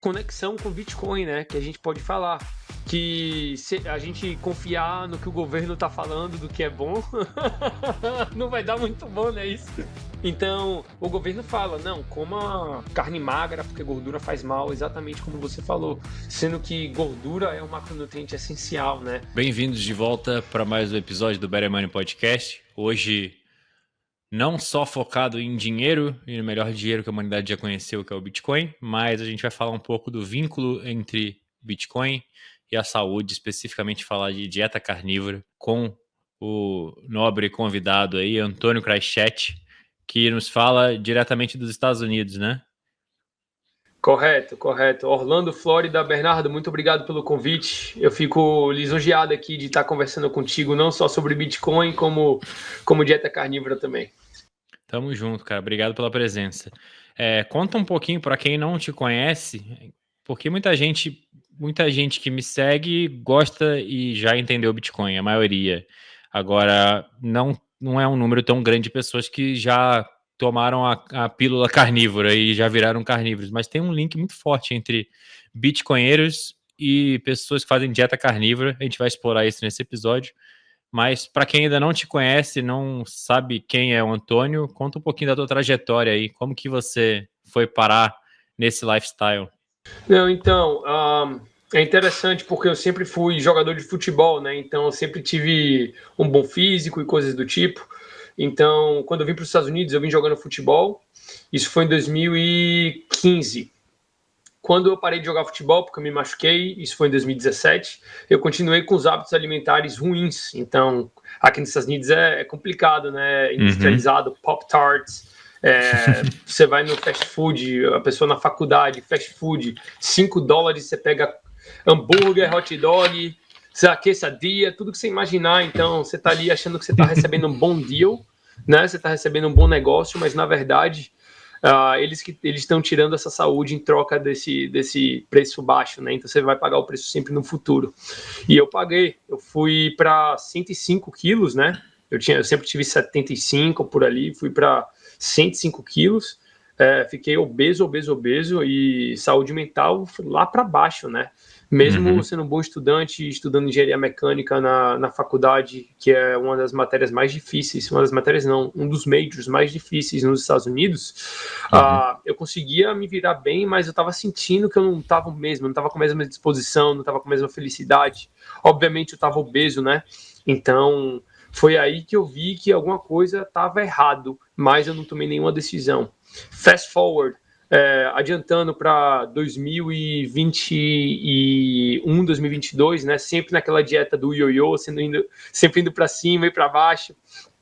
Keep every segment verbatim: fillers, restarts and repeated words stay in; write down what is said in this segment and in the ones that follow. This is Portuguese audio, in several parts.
conexão com o Bitcoin, né? Que a gente pode falar. Que se a gente confiar no que o governo tá falando do que é bom, não vai dar muito bom, né? Isso. Então, o governo fala, não, coma carne magra, porque gordura faz mal, exatamente como você falou. Sendo que gordura é um macronutriente essencial, né? Bem-vindos de volta para mais um episódio do Better Money Podcast. Hoje, não só focado em dinheiro, e no melhor dinheiro que a humanidade já conheceu, que é o Bitcoin, mas a gente vai falar um pouco do vínculo entre Bitcoin e a saúde, especificamente falar de dieta carnívora, com o nobre convidado aí, Antônio Kraichett, que nos fala diretamente dos Estados Unidos, né? Correto, correto. Orlando, Flórida. Bernardo, muito obrigado pelo convite. Eu fico lisonjeado aqui de estar conversando contigo, não só sobre Bitcoin, como, como dieta carnívora também. Tamo junto, cara. Obrigado pela presença. É, conta um pouquinho para quem não te conhece, porque muita gente, muita gente que me segue gosta e já entendeu Bitcoin, a maioria. Agora, não, não é um número tão grande de pessoas que já tomaram a, a pílula carnívora e já viraram carnívoros, mas tem um link muito forte entre bitcoinheiros e pessoas que fazem dieta carnívora. A gente vai explorar isso nesse episódio. Mas para quem ainda não te conhece, não sabe quem é o Antônio, conta um pouquinho da tua trajetória aí, como que você foi parar nesse lifestyle? Não, então, um, é interessante porque eu sempre fui jogador de futebol, né? Então eu sempre tive um bom físico e coisas do tipo. Então, quando eu vim para os Estados Unidos, eu vim jogando futebol. Isso foi em dois mil e quinze. Quando eu parei de jogar futebol, porque eu me machuquei, isso foi em dois mil e dezessete, eu continuei com os hábitos alimentares ruins. Então, aqui nos Estados Unidos é, é complicado, né? Industrializado, uhum. Pop-Tarts, é, você vai no fast food, a pessoa na faculdade, fast food, cinco dólares, você pega hambúrguer, hot dog, quesadilla, tudo que você imaginar. Então, você tá ali achando que você tá recebendo um bom deal, né? Você tá recebendo um bom negócio, mas na verdade... Uh, eles que eles estão tirando essa saúde em troca desse, desse preço baixo, né? Então você vai pagar o preço sempre no futuro. E eu paguei, eu fui para cento e cinco quilos, né? Eu, tinha, eu sempre tive setenta e cinco por ali, fui para cento e cinco quilos, é, fiquei obeso, obeso, obeso e saúde mental lá para baixo, né? Mesmo uhum. sendo um bom estudante, estudando engenharia mecânica na, na faculdade, que é uma das matérias mais difíceis, uma das matérias não, um dos majors mais difíceis nos Estados Unidos, uhum. uh, eu conseguia me virar bem, mas eu estava sentindo que eu não estava mesmo, não estava com a mesma disposição, não estava com a mesma felicidade. Obviamente eu estava obeso, né? Então foi aí que eu vi que alguma coisa estava errado, mas eu não tomei nenhuma decisão. Fast forward. É, adiantando para dois mil e vinte e um, dois mil e vinte e dois, né? Sempre naquela dieta do ioiô, sendo indo, sempre indo para cima e para baixo.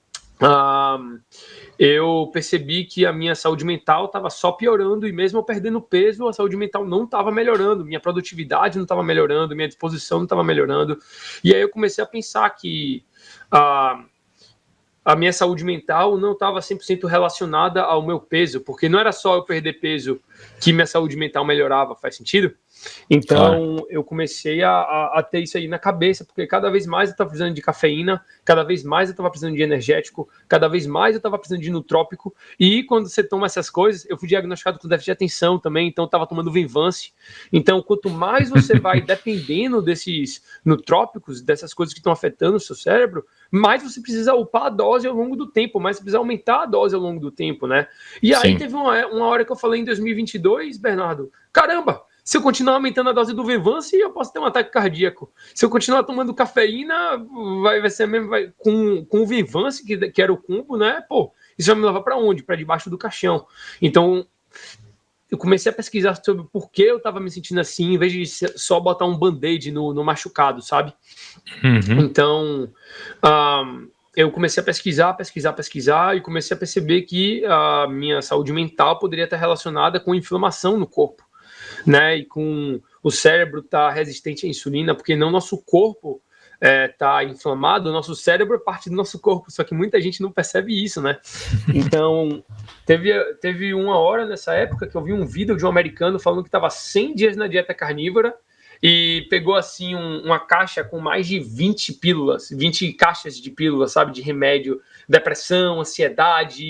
Um, eu percebi que a minha saúde mental estava só piorando e mesmo eu perdendo peso, a saúde mental não estava melhorando, minha produtividade não estava melhorando, minha disposição não estava melhorando. E aí eu comecei a pensar que... Uh, a minha saúde mental não estava cem por cento relacionada ao meu peso, porque não era só eu perder peso que minha saúde mental melhorava, faz sentido? Então, claro. eu comecei a, a, a ter isso aí na cabeça, porque cada vez mais eu estava precisando de cafeína, cada vez mais eu estava precisando de energético, cada vez mais eu estava precisando de nutrópico, e quando você toma essas coisas, eu fui diagnosticado com déficit de atenção também, então eu estava tomando Venvance. Então, quanto mais você vai dependendo desses nutrópicos, dessas coisas que estão afetando o seu cérebro, mais você precisa upar a dose ao longo do tempo, mais você precisa aumentar a dose ao longo do tempo, né? E aí Sim. teve uma, uma hora que eu falei em dois mil e vinte e dois, Bernardo, caramba, se eu continuar aumentando a dose do Venvance, eu posso ter um ataque cardíaco. Se eu continuar tomando cafeína, vai, vai ser mesmo vai, com, com o Venvance, que, que era o combo, né? Pô, isso vai me levar para onde? Para debaixo do caixão. Então, eu comecei a pesquisar sobre por que eu estava me sentindo assim, em vez de só botar um band-aid no, no machucado, sabe? Uhum. Então, um, eu comecei a pesquisar, pesquisar, pesquisar e comecei a perceber que a minha saúde mental poderia estar relacionada com inflamação no corpo, né? E com o cérebro estar resistente à insulina, porque não nosso corpo está é, inflamado, o nosso cérebro é parte do nosso corpo, só que muita gente não percebe isso, né? Então, teve, teve uma hora nessa época que eu vi um vídeo de um americano falando que estava cem dias na dieta carnívora e pegou, assim, um, uma caixa com mais de vinte pílulas, vinte caixas de pílulas, sabe? De remédio, depressão, ansiedade,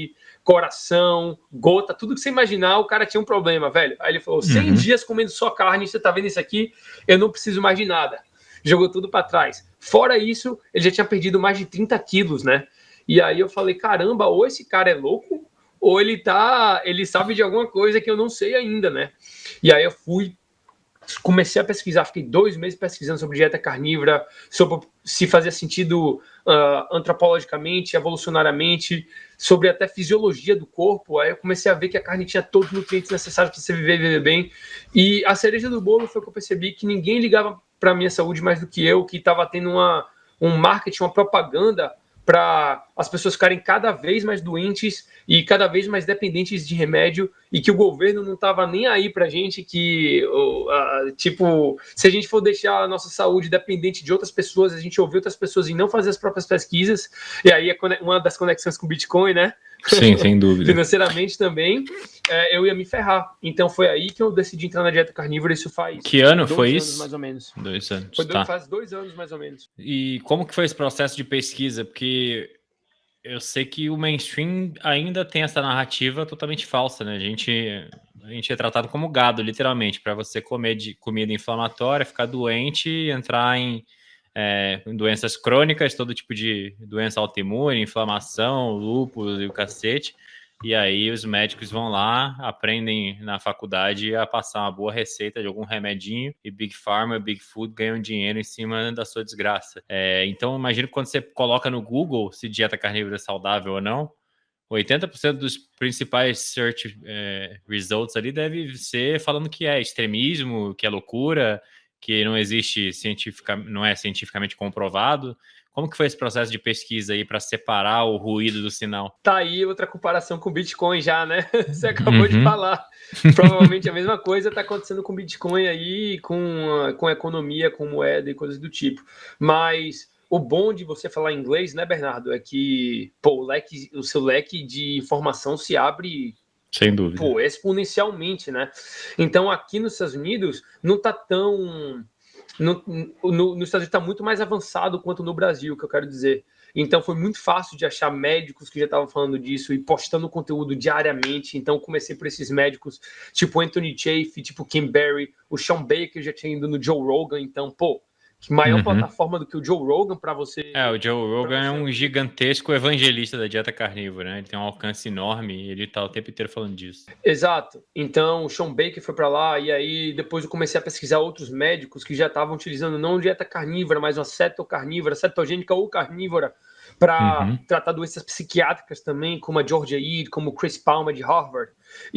coração, gota, tudo que você imaginar, o cara tinha um problema, velho. Aí ele falou, cem Uhum. dias comendo só carne, você tá vendo isso aqui? Eu não preciso mais de nada. Jogou tudo para trás. Fora isso, ele já tinha perdido mais de trinta quilos, né? E aí eu falei, caramba, ou esse cara é louco, ou ele tá, ele sabe de alguma coisa que eu não sei ainda, né? E aí eu fui, comecei a pesquisar, fiquei dois meses pesquisando sobre dieta carnívora, sobre se fazia sentido uh, antropologicamente, evolucionariamente, sobre até fisiologia do corpo. Aí eu comecei a ver que a carne tinha todos os nutrientes necessários para você viver e viver bem. E a cereja do bolo foi que eu percebi que ninguém ligava para a minha saúde mais do que eu, que estava tendo uma, um marketing, uma propaganda para as pessoas ficarem cada vez mais doentes e cada vez mais dependentes de remédio, e que o governo não estava nem aí para a gente, que, uh, tipo, se a gente for deixar a nossa saúde dependente de outras pessoas, a gente ouvir outras pessoas e não fazer as próprias pesquisas, e aí é uma das conexões com o Bitcoin, né? Sim, sem dúvida. Financeiramente também, é, eu ia me ferrar. Então foi aí que eu decidi entrar na dieta carnívora. Isso faz que ano dois foi anos, isso? mais ou menos. Dois anos. Foi tá. dois, faz dois anos mais ou menos. E como que foi esse processo de pesquisa? Porque eu sei que o mainstream ainda tem essa narrativa totalmente falsa, né? A gente, a gente é tratado como gado, literalmente, para você comer de comida inflamatória, ficar doente, entrar em É, doenças crônicas, todo tipo de doença autoimune, inflamação, lúpus e o cacete. E aí os médicos vão lá, aprendem na faculdade a passar uma boa receita de algum remedinho, e Big Pharma, Big Food ganham dinheiro em cima da sua desgraça. É, então imagino que quando você coloca no Google se dieta carnívora é saudável ou não, oitenta por cento dos principais search é, results ali deve ser falando que é extremismo, que é loucura, que não existe cientifica, não é cientificamente comprovado. Como que foi esse processo de pesquisa aí para separar o ruído do sinal? Tá aí outra comparação com o Bitcoin já, né? Você acabou Uhum. de falar. Provavelmente a mesma coisa está acontecendo com o Bitcoin aí, com, com a economia, com moeda e coisas do tipo. Mas o bom de você falar inglês, né, Bernardo, é que pô, o, leque, o seu leque de informação se abre, sem dúvida, pô, exponencialmente, né? Então aqui nos Estados Unidos não está tão... No, no, nos Estados Unidos está muito mais avançado quanto no Brasil, que eu quero dizer. Então foi muito fácil de achar médicos que já estavam falando disso e postando conteúdo diariamente. Então comecei por esses médicos, tipo Anthony Chaffee, tipo Kim Berry, o Sean Baker já tinha ido no Joe Rogan. Então, pô, que maior uhum. plataforma do que o Joe Rogan para você... É, o Joe Rogan é um gigantesco evangelista da dieta carnívora, né? Ele tem um alcance enorme e ele tá o tempo inteiro falando disso. Exato. Então, o Sean Baker foi para lá e aí depois eu comecei a pesquisar outros médicos que já estavam utilizando não dieta carnívora, mas uma cetocarnívora, cetogênica ou carnívora, para uhum. tratar doenças psiquiátricas também, como a Georgia Ede, como o Chris Palmer de Harvard.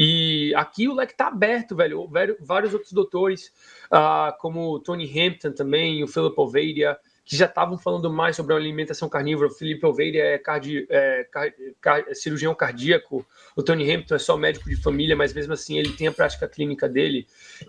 E aqui o leque tá aberto, velho. Vários outros doutores, uh, como o Tony Hampton também, o Philip Ovadia, que já estavam falando mais sobre a alimentação carnívora. O Philip Ovadia é, cardi, é, car, car, é cirurgião cardíaco, o Tony Hampton é só médico de família, mas mesmo assim ele tem a prática clínica dele.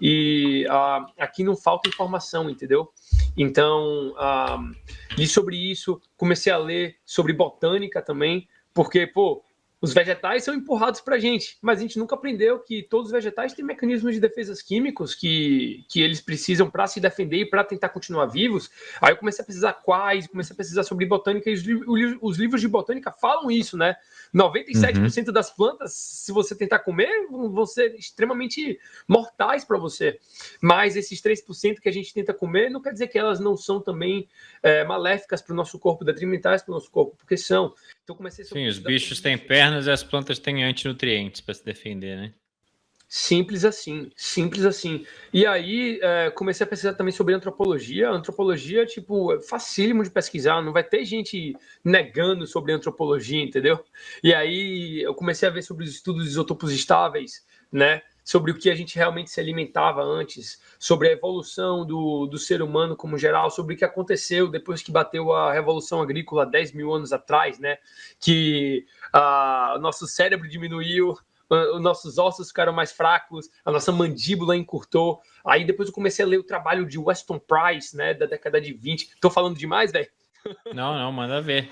E uh, aqui não falta informação, entendeu? Então, uh, li sobre isso, comecei a ler sobre botânica também, porque, pô, os vegetais são empurrados para a gente, mas a gente nunca aprendeu que todos os vegetais têm mecanismos de defesa químicos que, que eles precisam para se defender e para tentar continuar vivos. Aí eu comecei a pesquisar quais, comecei a pesquisar sobre botânica, e os, os livros de botânica falam isso, né? noventa e sete por cento uhum. das plantas, se você tentar comer, vão ser extremamente mortais para você. Mas esses três por cento que a gente tenta comer, não quer dizer que elas não são também é, maléficas para o nosso corpo, detrimentais para o nosso corpo, porque são. Então comecei a... Sim, os bichos têm pernas e as plantas têm antinutrientes para se defender, né? Simples assim, simples assim. E aí é, comecei a pesquisar também sobre antropologia. Antropologia, tipo, é facílimo de pesquisar, não vai ter gente negando sobre antropologia, entendeu? E aí eu comecei a ver sobre os estudos de isotopos estáveis, né? Sobre o que a gente realmente se alimentava antes, sobre a evolução do, do ser humano como geral, sobre o que aconteceu depois que bateu a Revolução Agrícola dez mil anos atrás, né? Que o nosso cérebro diminuiu, os nossos ossos ficaram mais fracos, a nossa mandíbula encurtou. Aí depois eu comecei a ler o trabalho de Weston Price, né, da década de vinte. Tô falando demais, velho? Não, não, manda ver.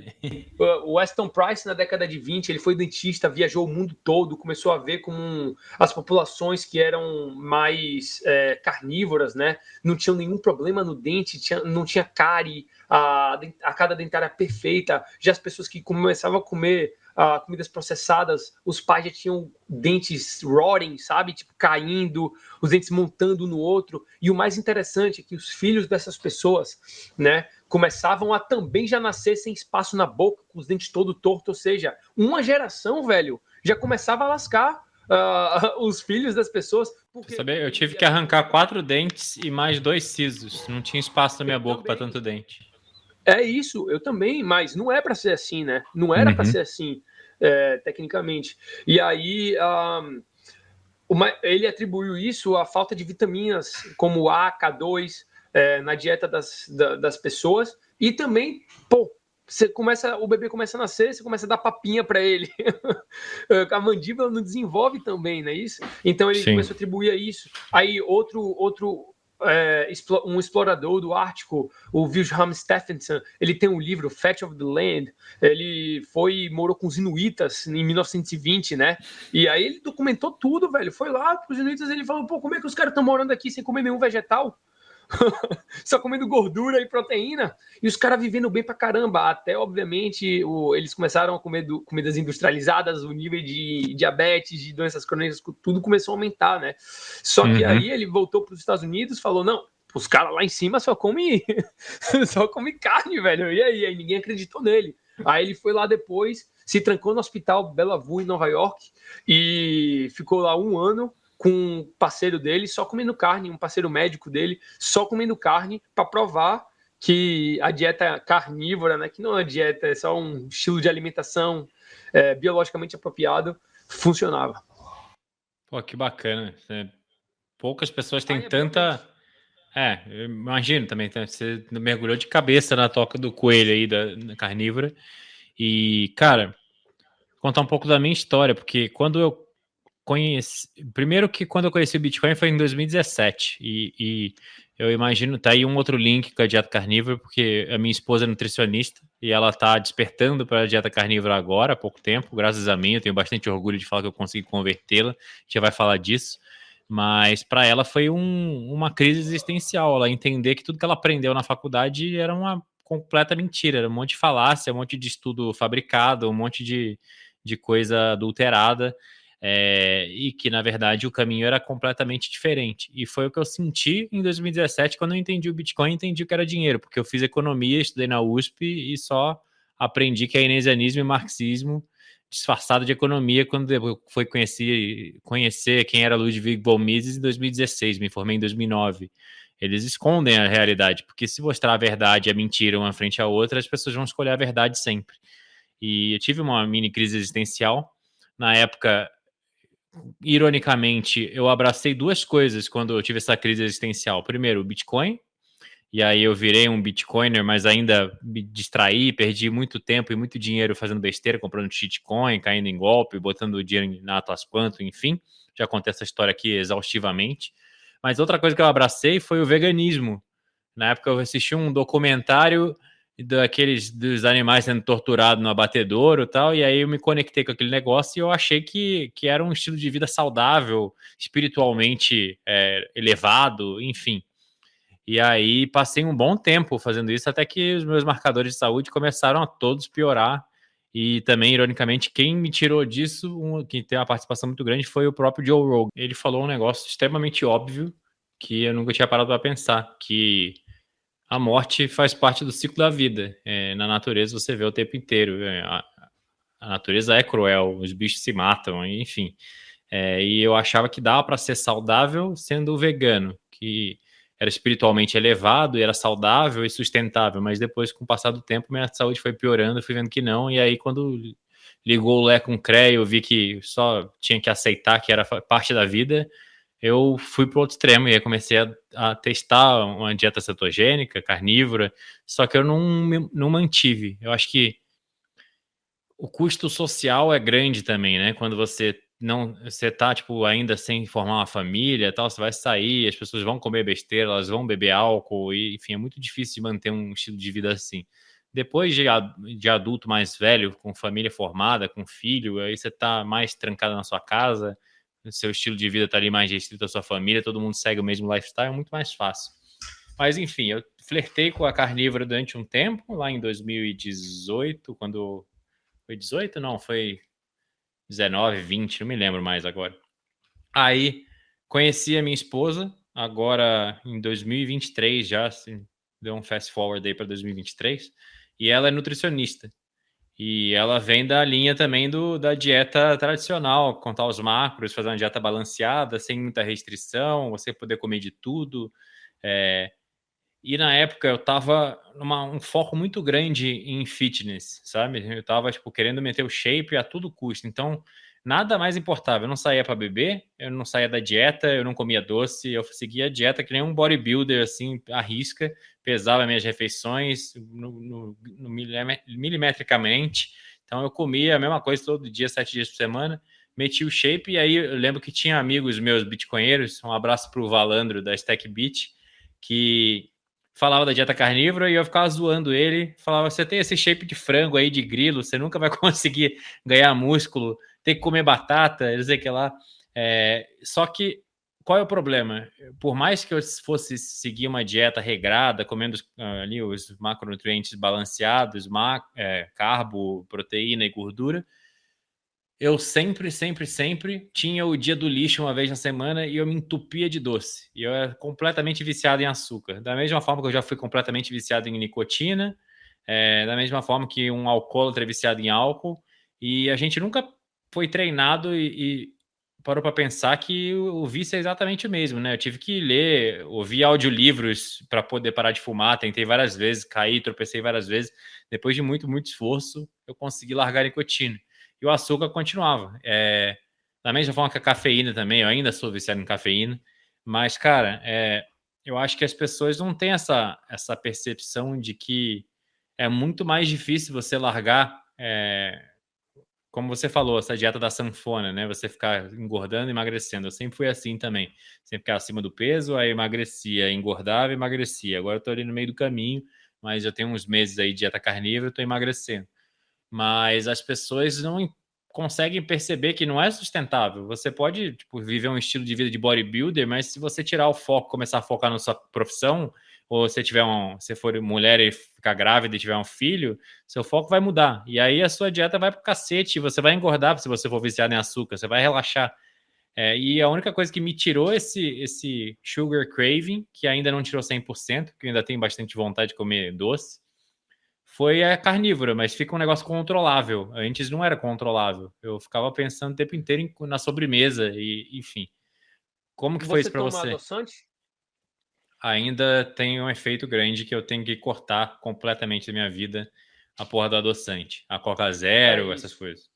O Weston Price, na década de vinte, ele foi dentista, viajou o mundo todo, começou a ver como as populações que eram mais é, carnívoras, né, não tinham nenhum problema no dente, tinha, não tinha cárie, a, a cada dentária perfeita. Já as pessoas que começavam a comer uh, comidas processadas, os pais já tinham dentes rotting, sabe? Tipo, caindo, os dentes montando no outro. E o mais interessante é que os filhos dessas pessoas, né, começavam a também já nascer sem espaço na boca, com os dentes todo torto. Ou seja, uma geração, velho, já começava a lascar uh, os filhos das pessoas. Porque... Saber, eu tive que arrancar quatro dentes e mais dois sisos. Não tinha espaço na minha eu boca para tanto dente. É isso, eu também, mas não é para ser assim, né? Não era uhum. para ser assim, é, tecnicamente. E aí, um, uma, ele atribuiu isso à falta de vitaminas, como A, K dois, é, na dieta das, da, das pessoas. E também, pô, você começa, o bebê começa a nascer, você começa a dar papinha para ele. A mandíbula não desenvolve também, não é isso? Então ele Sim. começou a atribuir a isso. Aí outro, outro é, um explorador do Ártico, o Wilhelm Stephenson, ele tem um livro, Fate of the Land. Ele foi morou com os inuitas em mil novecentos e vinte, né? E aí ele documentou tudo, velho. Foi lá com os inuitas, ele falou, pô, como é que os caras estão morando aqui sem comer nenhum vegetal? Só comendo gordura e proteína, e os caras vivendo bem pra caramba, até obviamente o, eles começaram a comer do, comidas industrializadas, o nível de diabetes, de doenças crônicas, tudo começou a aumentar, né? Só que uhum. aí ele voltou para os Estados Unidos, falou, não, os caras lá em cima só comem só come carne, velho, e aí? Aí ninguém acreditou nele. Aí ele foi lá depois, se trancou no hospital Bellevue em Nova York e ficou lá um ano com um parceiro dele só comendo carne, um parceiro médico dele só comendo carne para provar que a dieta carnívora, né, que não é dieta, é só um estilo de alimentação é, biologicamente apropriado, funcionava. Pô, que bacana. Poucas pessoas têm é tanta... É, eu imagino também, você mergulhou de cabeça na toca do coelho aí, da, da carnívora. E, cara, vou contar um pouco da minha história, porque quando eu conheci... Primeiro que quando eu conheci o Bitcoin foi em dois mil e dezessete, e, e eu imagino, tá aí um outro link com a dieta carnívora, porque a minha esposa é nutricionista, e ela tá despertando para a dieta carnívora agora, há pouco tempo, graças a mim, eu tenho bastante orgulho de falar que eu consegui convertê-la, a gente já vai falar disso. Mas para ela foi um, uma crise existencial, ela entender que tudo que ela aprendeu na faculdade era uma completa mentira, era um monte de falácia, um monte de estudo fabricado, um monte de, de coisa adulterada, é, e que na verdade o caminho era completamente diferente. E foi o que eu senti em dois mil e dezessete quando eu entendi o Bitcoin, entendi o que era dinheiro, porque eu fiz economia, estudei na U S P e só aprendi keynesianismo e marxismo disfarçado de economia quando eu fui conhecer, conhecer quem era Ludwig von Mises em dois mil e dezesseis, me formei em dois mil e nove. Eles escondem a realidade, porque se mostrar a verdade e a mentira uma frente à outra, as pessoas vão escolher a verdade sempre. E eu tive uma mini crise existencial. Na época, ironicamente, eu abracei duas coisas quando eu tive essa crise existencial. Primeiro, o Bitcoin. E aí eu virei um bitcoiner, mas ainda me distraí, perdi muito tempo e muito dinheiro fazendo besteira, comprando shitcoin, caindo em golpe, botando dinheiro na Atlas Quantum, enfim. Já contei essa história aqui exaustivamente. Mas outra coisa que eu abracei foi o veganismo. Na época eu assisti um documentário daqueles dos animais sendo torturados no abatedouro e tal, e aí eu me conectei com aquele negócio e eu achei que, que era um estilo de vida saudável, espiritualmente é, elevado, enfim. E aí passei um bom tempo fazendo isso, até que os meus marcadores de saúde começaram a todos piorar. E também, ironicamente, quem me tirou disso, um, que tem uma participação muito grande, foi o próprio Joe Rogan. Ele falou um negócio extremamente óbvio, que eu nunca tinha parado para pensar, que a morte faz parte do ciclo da vida. É, na natureza você vê o tempo inteiro. É, a, a natureza é cruel, os bichos se matam, enfim. É, e eu achava que dava para ser saudável sendo vegano, que era espiritualmente elevado, era saudável e sustentável, mas depois, com o passar do tempo, minha saúde foi piorando, fui vendo que não, e aí quando ligou o Lé com o C R E A, eu vi que só tinha que aceitar que era parte da vida, eu fui para o outro extremo, e aí comecei a, a testar uma dieta cetogênica, carnívora, só que eu não, não mantive. Eu acho que o custo social é grande também, né? Quando você não, você tá, tipo, ainda sem formar uma família, tal, você vai sair, as pessoas vão comer besteira, elas vão beber álcool, e, enfim, é muito difícil de manter um estilo de vida assim. Depois de, de adulto mais velho, com família formada, com filho, aí você tá mais trancado na sua casa, seu estilo de vida tá ali mais restrito à sua família, todo mundo segue o mesmo lifestyle, é muito mais fácil. Mas, enfim, eu flertei com a carnívora durante um tempo, lá em dois mil e dezoito, quando Foi dezoito? Não, foi dezenove, vinte, não me lembro mais agora. Aí, conheci a minha esposa, agora em dois mil e vinte e três já, assim, deu um fast forward aí para dois mil e vinte e três, e ela é nutricionista. E ela vem da linha também do, da dieta tradicional, contar os macros, fazer uma dieta balanceada, sem muita restrição, você poder comer de tudo. É... E na época eu tava numa um foco muito grande em fitness, sabe? Eu tava, tipo, querendo meter o shape a todo custo. Então, nada mais importava. Eu não saía para beber, eu não saía da dieta, eu não comia doce, eu seguia a dieta que nem um bodybuilder, assim, à risca, pesava minhas refeições no, no, no milimetricamente. Então, eu comia a mesma coisa todo dia, sete dias por semana, meti o shape, e aí eu lembro que tinha amigos meus bitcoinheiros, um abraço pro Valandro, da Stack Beat, que falava da dieta carnívora e eu ficava zoando ele, falava, você tem esse shape de frango aí, de grilo, você nunca vai conseguir ganhar músculo, tem que comer batata, não sei o que lá. É, só que, qual é o problema? Por mais que eu fosse seguir uma dieta regrada, comendo uh, ali os macronutrientes balanceados, mac, é, carbo, proteína e gordura, eu sempre, sempre, sempre tinha o dia do lixo uma vez na semana e eu me entupia de doce. E eu era completamente viciado em açúcar. Da mesma forma que eu já fui completamente viciado em nicotina, é, da mesma forma que um alcoólatra é viciado em álcool. E a gente nunca foi treinado e, e parou para pensar que o, o vício é exatamente o mesmo, né? Eu tive que ler, ouvir audiolivros para poder parar de fumar. Tentei várias vezes, caí, tropecei várias vezes. Depois de muito, muito esforço, eu consegui largar a nicotina. E o açúcar continuava. É, da mesma forma que a cafeína também, eu ainda sou viciado em cafeína, mas, cara, é, eu acho que as pessoas não têm essa, essa percepção de que é muito mais difícil você largar, é, como você falou, essa dieta da sanfona, né? Você ficar engordando e emagrecendo. Eu sempre fui assim também. Sempre ficava acima do peso, aí emagrecia, engordava e emagrecia. Agora eu tô ali no meio do caminho, mas eu tenho uns meses aí de dieta carnívora, eu tô emagrecendo. Mas as pessoas não conseguem perceber que não é sustentável. Você pode, tipo, viver um estilo de vida de bodybuilder, mas se você tirar o foco, começar a focar na sua profissão, ou se tiver um, se for mulher e ficar grávida e tiver um filho, seu foco vai mudar. E aí a sua dieta vai pro cacete, você vai engordar se você for viciado em açúcar, você vai relaxar. É, e a única coisa que me tirou esse, esse sugar craving, que ainda não tirou cem por cento, que eu ainda tenho bastante vontade de comer doce, foi a carnívora, mas fica um negócio controlável. Antes não era controlável. Eu ficava pensando o tempo inteiro em, na sobremesa e, enfim. Como que foi Você isso para toma você? adoçante? Ainda tem um efeito grande que eu tenho que cortar completamente da minha vida a porra do adoçante. A Coca É Zero, essas isso. coisas.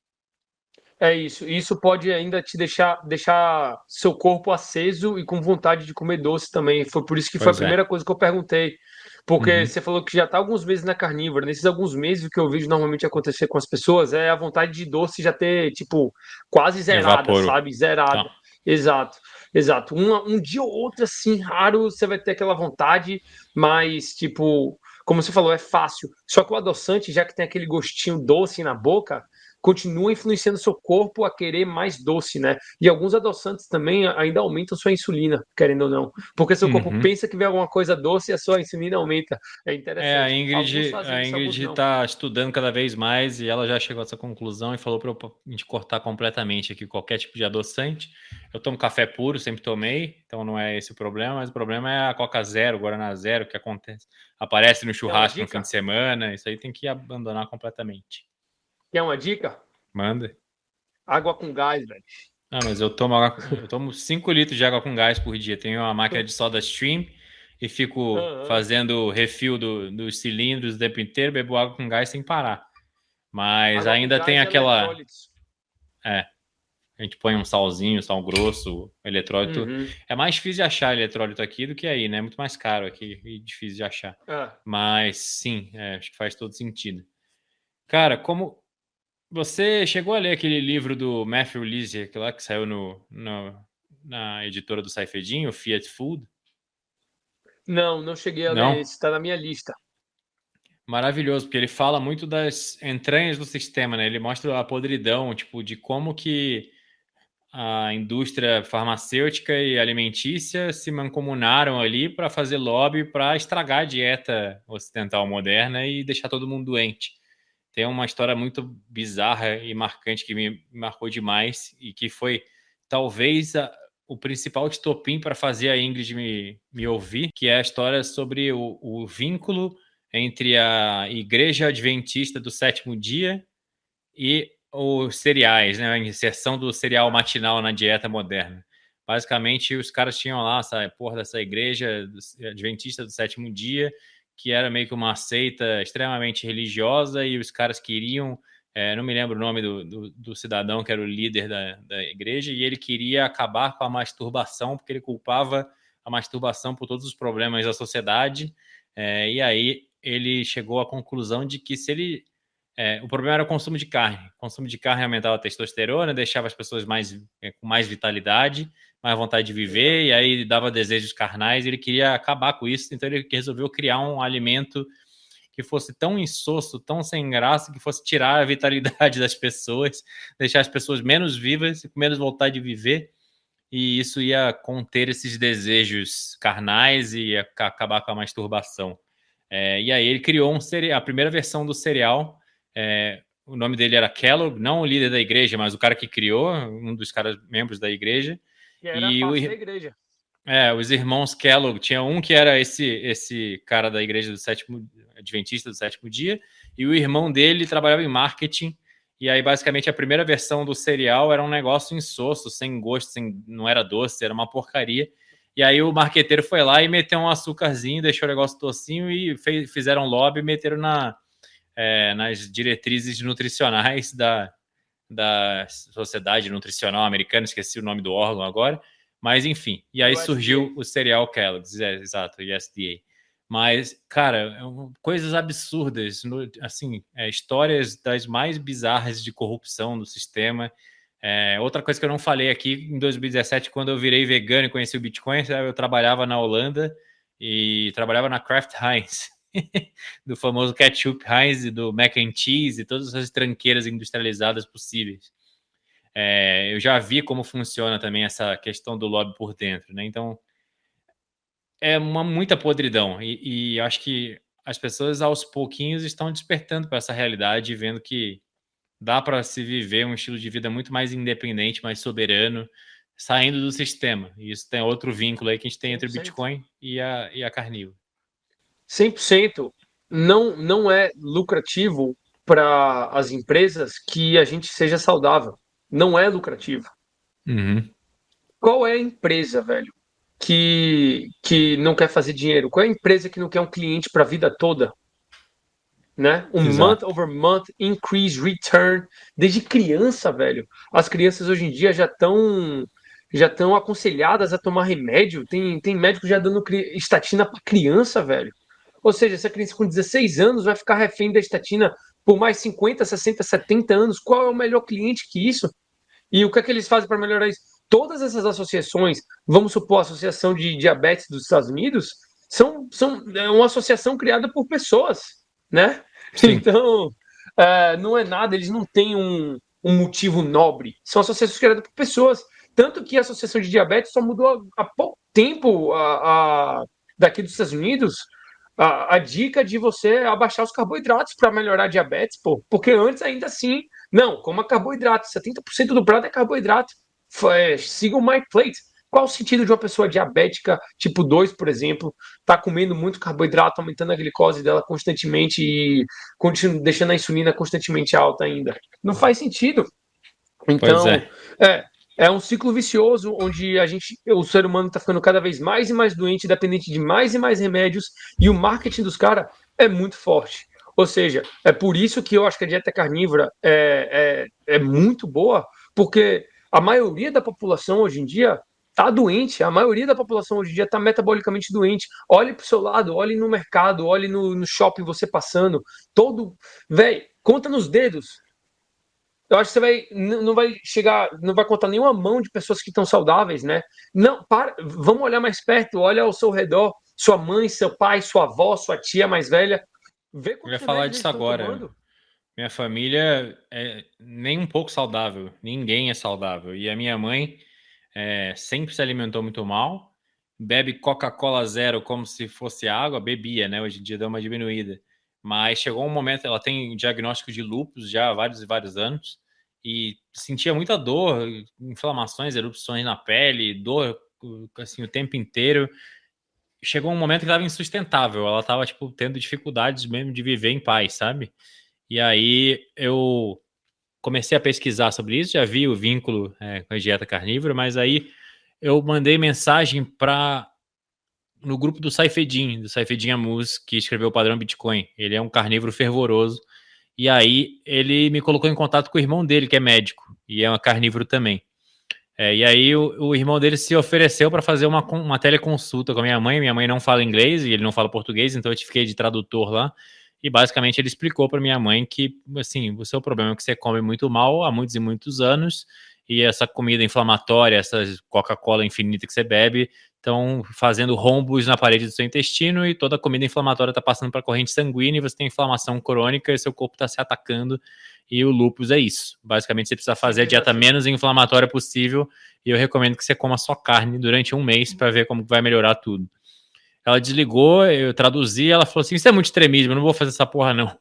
É isso. Isso pode ainda te deixar, deixar seu corpo aceso e com vontade de comer doce também. Foi por isso que foi a Pois é. primeira coisa que eu perguntei. Porque Uhum. você falou que já está alguns meses na carnívora. Nesses alguns meses, o que eu vejo normalmente acontecer com as pessoas é a vontade de doce já ter, tipo, quase zerada, Evaporou. sabe? Zerada. Tá. Exato, exato. Um, um dia ou outro, assim, raro, você vai ter aquela vontade, mas, tipo, como você falou, é fácil. Só que o adoçante, já que tem aquele gostinho doce na boca, continua influenciando seu corpo a querer mais doce, né? E alguns adoçantes também ainda aumentam sua insulina, querendo ou não. Porque seu corpo Uhum. pensa que vê alguma coisa doce e a sua insulina aumenta. É É, a interessante. Alguns Ingrid, fazem a isso, alguns Ingrid não. tá estudando cada vez mais e ela já chegou a essa conclusão e falou para a gente cortar completamente aqui qualquer tipo de adoçante. Eu tomo café puro, sempre tomei, então não é esse o problema, mas o problema é a Coca Zero, Guaraná Zero, que acontece, aparece no Quer uma churrasco no fim dica? de semana, isso aí tem que abandonar completamente. Quer uma dica? Manda. Água com gás, velho. Ah, mas eu tomo, água- eu tomo cinco litros de água com gás por dia. Tenho uma máquina de soda stream e fico Aham. fazendo refil do- dos cilindros o tempo inteiro, bebo água com gás sem parar. Mas Água com ainda tem gás e aquela. eletrólitos. É, a gente põe um salzinho, sal grosso, eletrólito. Uhum. É mais difícil de achar eletrólito aqui do que aí, né? É muito mais caro aqui e difícil de achar. É. Mas sim, é, acho que faz todo sentido. Cara, como você chegou a ler aquele livro do Matthew Lizzie, lá que saiu no, no- na editora do Saifedinho, Fiat Food? Não, não cheguei a ler Não? esse, está na minha lista. Maravilhoso, porque ele fala muito das entranhas do sistema, né? Ele mostra a podridão, tipo, de como que a indústria farmacêutica e alimentícia se mancomunaram ali para fazer lobby para estragar a dieta ocidental moderna e deixar todo mundo doente. tem uma história muito bizarra e marcante que me marcou demais e que foi talvez a, o principal estopim para fazer a Ingrid me, me ouvir, que é a história sobre o, o vínculo entre a Igreja Adventista do Sétimo Dia e os cereais, né? A inserção do cereal matinal na dieta moderna. Basicamente, os caras tinham lá essa porra dessa Igreja Adventista do Sétimo Dia, que era meio que uma seita extremamente religiosa, e os caras queriam, é, não me lembro o nome do, do, do cidadão que era o líder da, da igreja, e ele queria acabar com a masturbação, porque ele culpava a masturbação por todos os problemas da sociedade, é, e aí ele chegou à conclusão de que se ele... É, o problema era o consumo de carne. O consumo de carne aumentava a testosterona, deixava as pessoas mais, é, com mais vitalidade, mais vontade de viver, e aí dava desejos carnais, e ele queria acabar com isso, então ele resolveu criar um alimento que fosse tão insosso, tão sem graça, que fosse tirar a vitalidade das pessoas, deixar as pessoas menos vivas, com menos vontade de viver, e isso ia conter esses desejos carnais e ia acabar com a masturbação. É, e aí ele criou um cereal, a primeira versão do cereal. É, o nome dele era Kellogg, não o líder da igreja, mas o cara que criou, um dos caras membros da igreja. Que era e parte o, da igreja. É, os irmãos Kellogg, tinha um que era esse, esse cara da igreja do sétimo, adventista do sétimo dia, e o irmão dele trabalhava em marketing, e aí basicamente a primeira versão do cereal era um negócio insosso, sem gosto, sem, não era doce, era uma porcaria. E aí o marqueteiro foi lá e meteu um açúcarzinho, deixou o negócio docinho e fez, fizeram lobby e meteram na... É, nas diretrizes nutricionais da, da Sociedade Nutricional Americana, esqueci o nome do órgão agora, mas enfim, e aí surgiu o cereal Kellogg's, é, exato, U S D A. Mas, cara, coisas absurdas, assim, é, histórias das mais bizarras de corrupção do sistema. É, outra coisa que eu não falei aqui, em dois mil e dezessete, quando eu virei vegano e conheci o Bitcoin, eu trabalhava na Holanda e trabalhava na Kraft Heinz. Do famoso ketchup Heinz, do mac and cheese e todas essas tranqueiras industrializadas possíveis. É, eu já vi como funciona também essa questão do lobby por dentro, né? Então, é uma muita podridão. E, e acho que as pessoas, aos pouquinhos, estão despertando para essa realidade e vendo que dá para se viver um estilo de vida muito mais independente, mais soberano, saindo do sistema. E isso tem outro vínculo aí que a gente tem entre o Bitcoin e a, e a Carnívoro. cem por cento não, não é lucrativo para as empresas que a gente seja saudável. Não é lucrativo. Uhum. Qual é a empresa, velho, que, que não quer fazer dinheiro? Qual é a empresa que não quer um cliente para a vida toda? Né? Um Exato. month over month increase return. Desde criança, velho. As crianças hoje em dia já estão já estão aconselhadas a tomar remédio. Tem, tem médico já dando estatina para criança, velho. Ou seja, essa criança com dezesseis anos vai ficar refém da estatina por mais cinquenta, sessenta, setenta anos. Qual é o melhor cliente que isso? E o que é que eles fazem para melhorar isso? Todas essas associações, vamos supor a Associação de Diabetes dos Estados Unidos, são, são é uma associação criada por pessoas, né? Sim. Então, é, não é nada, eles não têm um, um motivo nobre. São associações criadas por pessoas. Tanto que a Associação de Diabetes só mudou há, há pouco tempo a, a, daqui dos Estados Unidos a, a dica de você abaixar os carboidratos para melhorar a diabetes, pô. Porque antes, ainda assim, não, coma carboidrato. setenta por cento do prato é carboidrato. É, siga o My Plate. Qual o sentido de uma pessoa diabética tipo dois, por exemplo, tá comendo muito carboidrato, aumentando a glicose dela constantemente e continu- deixando a insulina constantemente alta ainda? Não faz sentido. Então, é. É, é um ciclo vicioso onde a gente, o ser humano está ficando cada vez mais e mais doente, dependente de mais e mais remédios, e o marketing dos caras é muito forte. Ou seja, é por isso que eu acho que a dieta carnívora é, é, é muito boa, porque a maioria da população hoje em dia está doente, a maioria da população hoje em dia está metabolicamente doente. Olhe para o seu lado, olhe no mercado, olhe no, no shopping você passando, todo, velho, conta nos dedos. Eu acho que você vai, não vai chegar, não vai contar nenhuma mão de pessoas que estão saudáveis, né? Não, para, vamos olhar mais perto, olha ao seu redor, sua mãe, seu pai, sua avó, sua tia mais velha. Vê Eu ia falar disso agora. Tomando. Minha família é nem um pouco saudável, ninguém é saudável. E a minha mãe é, sempre se alimentou muito mal, bebe Coca-Cola zero como se fosse água, bebia, né? Hoje em dia deu uma diminuída. Mas chegou um momento, ela tem diagnóstico de lúpus já há vários e vários anos, e sentia muita dor, inflamações, erupções na pele, dor assim o tempo inteiro. Chegou um momento que estava insustentável, ela estava tipo tendo dificuldades mesmo de viver em paz, sabe? E aí eu comecei a pesquisar sobre isso, já vi o vínculo é, com a dieta carnívora, mas aí eu mandei mensagem para no grupo do Saifedin, do Saifedin Ammous, que escreveu o Padrão Bitcoin. Ele é um carnívoro fervoroso. E aí ele me colocou em contato com o irmão dele, que é médico, e é um carnívoro também. É, e aí o, o irmão dele se ofereceu para fazer uma, uma teleconsulta com a minha mãe. Minha mãe não fala inglês e ele não fala português, então eu fiquei de tradutor lá. E basicamente ele explicou para minha mãe que, assim, o seu problema é que você come muito mal há muitos e muitos anos, e essa comida inflamatória, essa Coca-Cola infinita que você bebe, estão fazendo rombos na parede do seu intestino, e toda a comida inflamatória está passando para a corrente sanguínea, e você tem inflamação crônica, e seu corpo está se atacando, e o lúpus é isso. Basicamente, você precisa fazer a dieta menos inflamatória possível, e eu recomendo que você coma só carne durante um mês para ver como vai melhorar tudo. Ela desligou, eu traduzi, ela falou assim, isso é muito extremismo, eu não vou fazer essa porra não.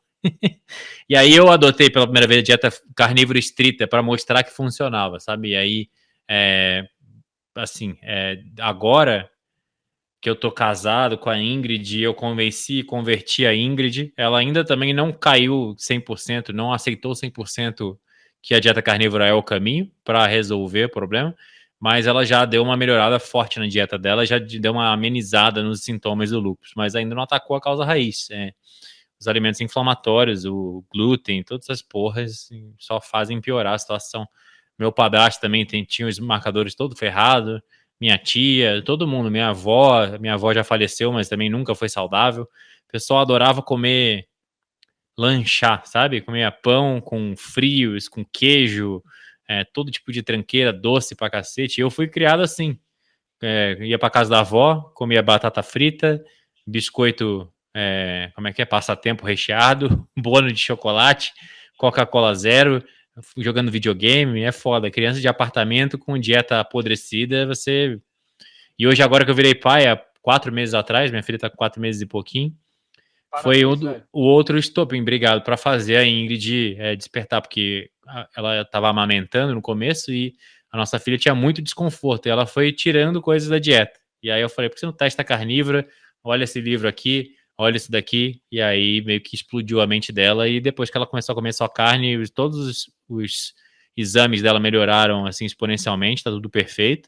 E aí eu adotei pela primeira vez a dieta carnívora estrita para mostrar que funcionava, sabe? E aí, é, assim, é, agora que eu tô casado com a Ingrid, eu convenci e converti a Ingrid, ela ainda também não caiu cem por cento, não aceitou cem por cento que a dieta carnívora é o caminho para resolver o problema, mas ela já deu uma melhorada forte na dieta dela, já deu uma amenizada nos sintomas do lúpus, mas ainda não atacou a causa raiz. É, os alimentos inflamatórios, o glúten, todas essas porras assim, só fazem piorar a situação. Meu padrasto também tem, tinha os marcadores todo ferrado, minha tia, todo mundo, minha avó, minha avó já faleceu, mas também nunca foi saudável. O pessoal adorava comer, lanchar, sabe? Comia pão com frios, com queijo, é, todo tipo de tranqueira, doce pra cacete. E eu fui criado assim. É, ia pra casa da avó, comia batata frita, biscoito, é, como é que é? Passatempo recheado, bolo de chocolate, Coca-Cola zero, jogando videogame, é foda. Criança de apartamento com dieta apodrecida, você... E hoje, agora que eu virei pai, há quatro meses atrás, minha filha tá com quatro meses e pouquinho, Parabéns, foi o, o outro estopim, obrigado, para fazer a Ingrid é, despertar, porque ela estava amamentando no começo e a nossa filha tinha muito desconforto, e ela foi tirando coisas da dieta. E aí eu falei, por que você não testa carnívora? Olha esse livro aqui, olha esse daqui, e aí meio que explodiu a mente dela, e depois que ela começou a comer só carne, todos os, os exames dela melhoraram assim exponencialmente, tá tudo perfeito.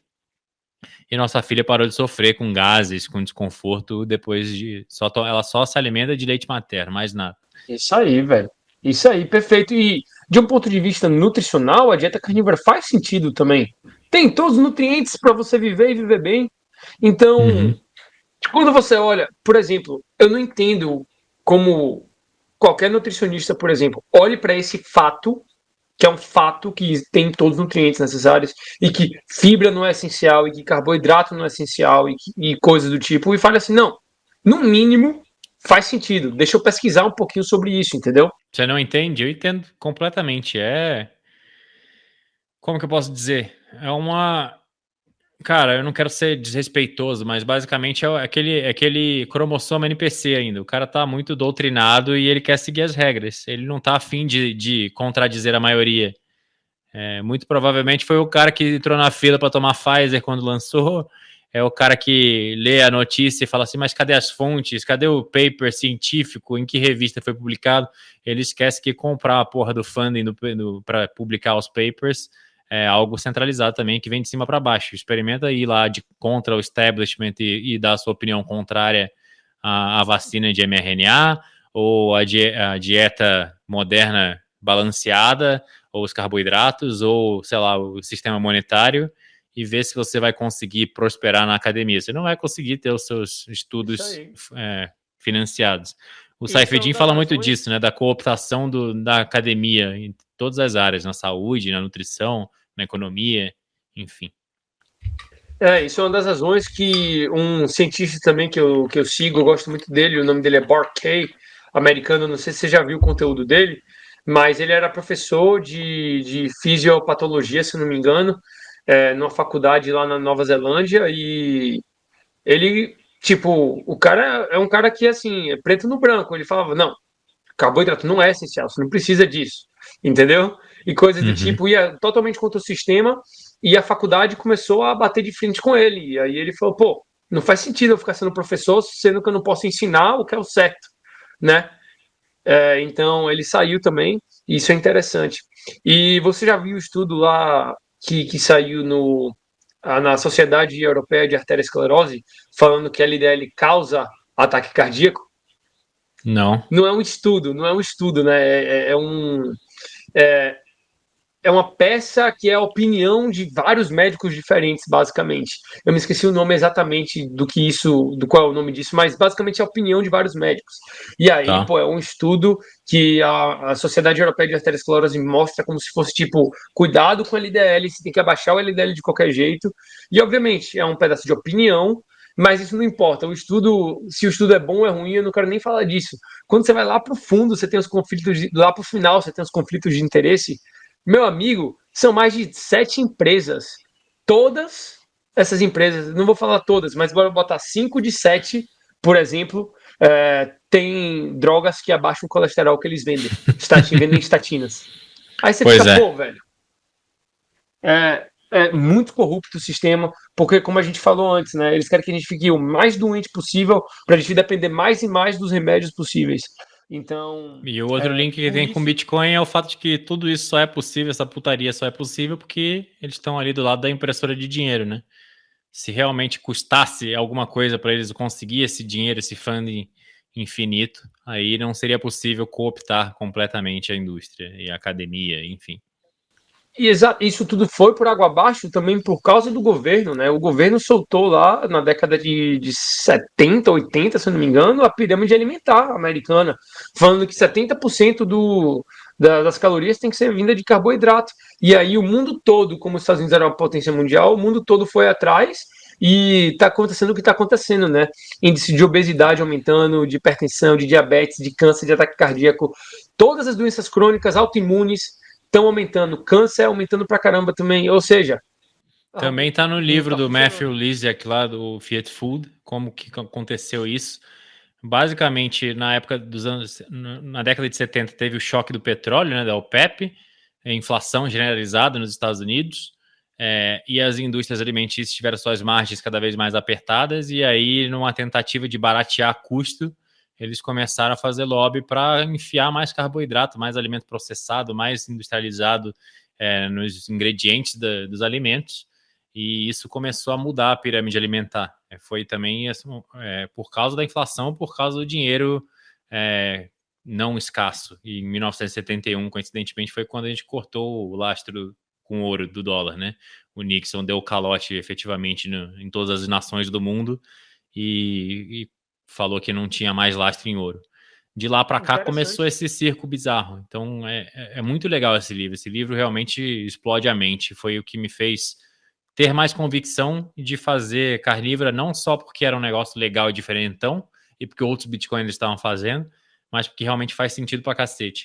E nossa filha parou de sofrer com gases, com desconforto, depois de... Só to... Ela só se alimenta de leite materno, mais nada. Isso aí, velho. Isso aí, perfeito. E de um ponto de vista nutricional, a dieta carnívora faz sentido também. Tem todos os nutrientes para você viver e viver bem. Então, uhum. Quando você olha, por exemplo, eu não entendo como qualquer nutricionista, por exemplo, olhe para esse fato, que é um fato que tem todos os nutrientes necessários, e que fibra não é essencial, e que carboidrato não é essencial, e, que, e coisas do tipo, e fale assim, não, no mínimo faz sentido, deixa eu pesquisar um pouquinho sobre isso, entendeu? Você não entende? Eu entendo completamente, é... Como que eu posso dizer? É uma... Cara, eu não quero ser desrespeitoso, mas basicamente é aquele, é aquele cromossomo N P C ainda. O cara tá muito doutrinado e ele quer seguir as regras. Ele não tá afim de, de contradizer a maioria. É, muito provavelmente foi o cara que entrou na fila para tomar Pfizer quando lançou. É o cara que lê a notícia e fala assim, mas cadê as fontes? Cadê o paper científico? Em que revista foi publicado? Ele esquece que comprar a porra do funding para publicar os papers é algo centralizado também, que vem de cima para baixo. Experimenta ir lá de contra o establishment e, e dar a sua opinião contrária à, à vacina de mRNA, ou a, die, a dieta moderna balanceada, ou os carboidratos, ou, sei lá, o sistema monetário, e ver se você vai conseguir prosperar na academia. Você não vai conseguir ter os seus estudos é, financiados. O Saifedin fala muito disso, né, da cooptação do, da academia em todas as áreas, na saúde, na nutrição, na economia, enfim. É, isso é uma das razões que um cientista também que eu, que eu sigo, eu gosto muito dele, o nome dele é Bart Kay, americano, não sei se você já viu o conteúdo dele, mas ele era professor de, de fisiopatologia, se não me engano, é, numa faculdade lá na Nova Zelândia, e ele, tipo, o cara é um cara que, assim, é preto no branco, ele falava, não, Carboidrato não é essencial, você não precisa disso, entendeu? E coisas do Uhum. tipo, ia totalmente contra o sistema, e a faculdade começou a bater de frente com ele. E aí ele falou, pô, não faz sentido eu ficar sendo professor, sendo que eu não posso ensinar o que é o certo, né? É, então ele saiu também, e isso é interessante. E você já viu o estudo lá que, que saiu no, na Sociedade Europeia de Arteriosclerose, falando que a L D L causa ataque cardíaco? Não. Não é um estudo, não é um estudo, né? É, é, é um. É, é uma peça que é a opinião de vários médicos diferentes, basicamente. Eu me esqueci o nome exatamente do que isso, do qual é o nome disso, mas basicamente é a opinião de vários médicos. E aí, Tá. pô, é um estudo que a, a Sociedade Europeia de Arteriosclerose mostra como se fosse tipo, cuidado com o L D L, você tem que abaixar o L D L de qualquer jeito. E obviamente é um pedaço de opinião, mas isso não importa. O estudo, se o estudo é bom ou é ruim, eu não quero nem falar disso. Quando você vai lá para o fundo, você tem os conflitos, de, lá para o final, você tem os conflitos de interesse. Meu amigo, são mais de sete empresas. Todas essas empresas, não vou falar todas, mas bora botar cinco de sete, por exemplo, é, tem drogas que abaixam o colesterol que eles vendem. Statin, vendem estatinas. Aí você Pois fica, é. pô, velho. É, é muito corrupto o sistema, porque, como a gente falou antes, né? Eles querem que a gente fique o mais doente possível para a gente depender mais e mais dos remédios possíveis. Então, E o outro é, link que por tem com isso. Bitcoin é o fato de que tudo isso só é possível, essa putaria só é possível porque eles estão ali do lado da impressora de dinheiro, né? Se realmente custasse alguma coisa para eles conseguir esse dinheiro, esse funding infinito, aí não seria possível cooptar completamente a indústria e a academia, enfim. E isso tudo foi por água abaixo também por causa do governo, né? O governo soltou lá na década de, de setenta, oitenta, se eu não me engano, a pirâmide alimentar americana, falando que setenta por cento do, da, das calorias tem que ser vinda de carboidrato. E aí o mundo todo, como os Estados Unidos era uma potência mundial, o mundo todo foi atrás e está acontecendo o que está acontecendo, né? Índice de obesidade aumentando, de hipertensão, de diabetes, de câncer, de ataque cardíaco, todas as doenças crônicas autoimunes estão aumentando, câncer aumentando pra caramba também, ou seja... Também está no não livro tá do Matthew funcionando. Lysiak lá do Fiat Food, como que aconteceu isso. Basicamente, na época dos anos, na década de setenta, teve o choque do petróleo, né, da OPEP, a inflação generalizada nos Estados Unidos, é, e as indústrias alimentícias tiveram suas margens cada vez mais apertadas, e aí, numa tentativa de baratear custo, eles começaram a fazer lobby para enfiar mais carboidrato, mais alimento processado, mais industrializado é, nos ingredientes da, dos alimentos, e isso começou a mudar a pirâmide alimentar. Foi também é, por causa da inflação, por causa do dinheiro é, não escasso. E em mil novecentos e setenta e um, coincidentemente, foi quando a gente cortou o lastro com ouro do dólar, né? O Nixon deu calote efetivamente no, em todas as nações do mundo e, e falou que não tinha mais lastro em ouro. De lá para cá começou esse circo bizarro. Então é, é muito legal esse livro. Esse livro realmente explode a mente. Foi o que me fez ter mais convicção de fazer carnívora, não só porque era um negócio legal e diferentão, e porque outros bitcoins estavam fazendo, mas porque realmente faz sentido pra cacete.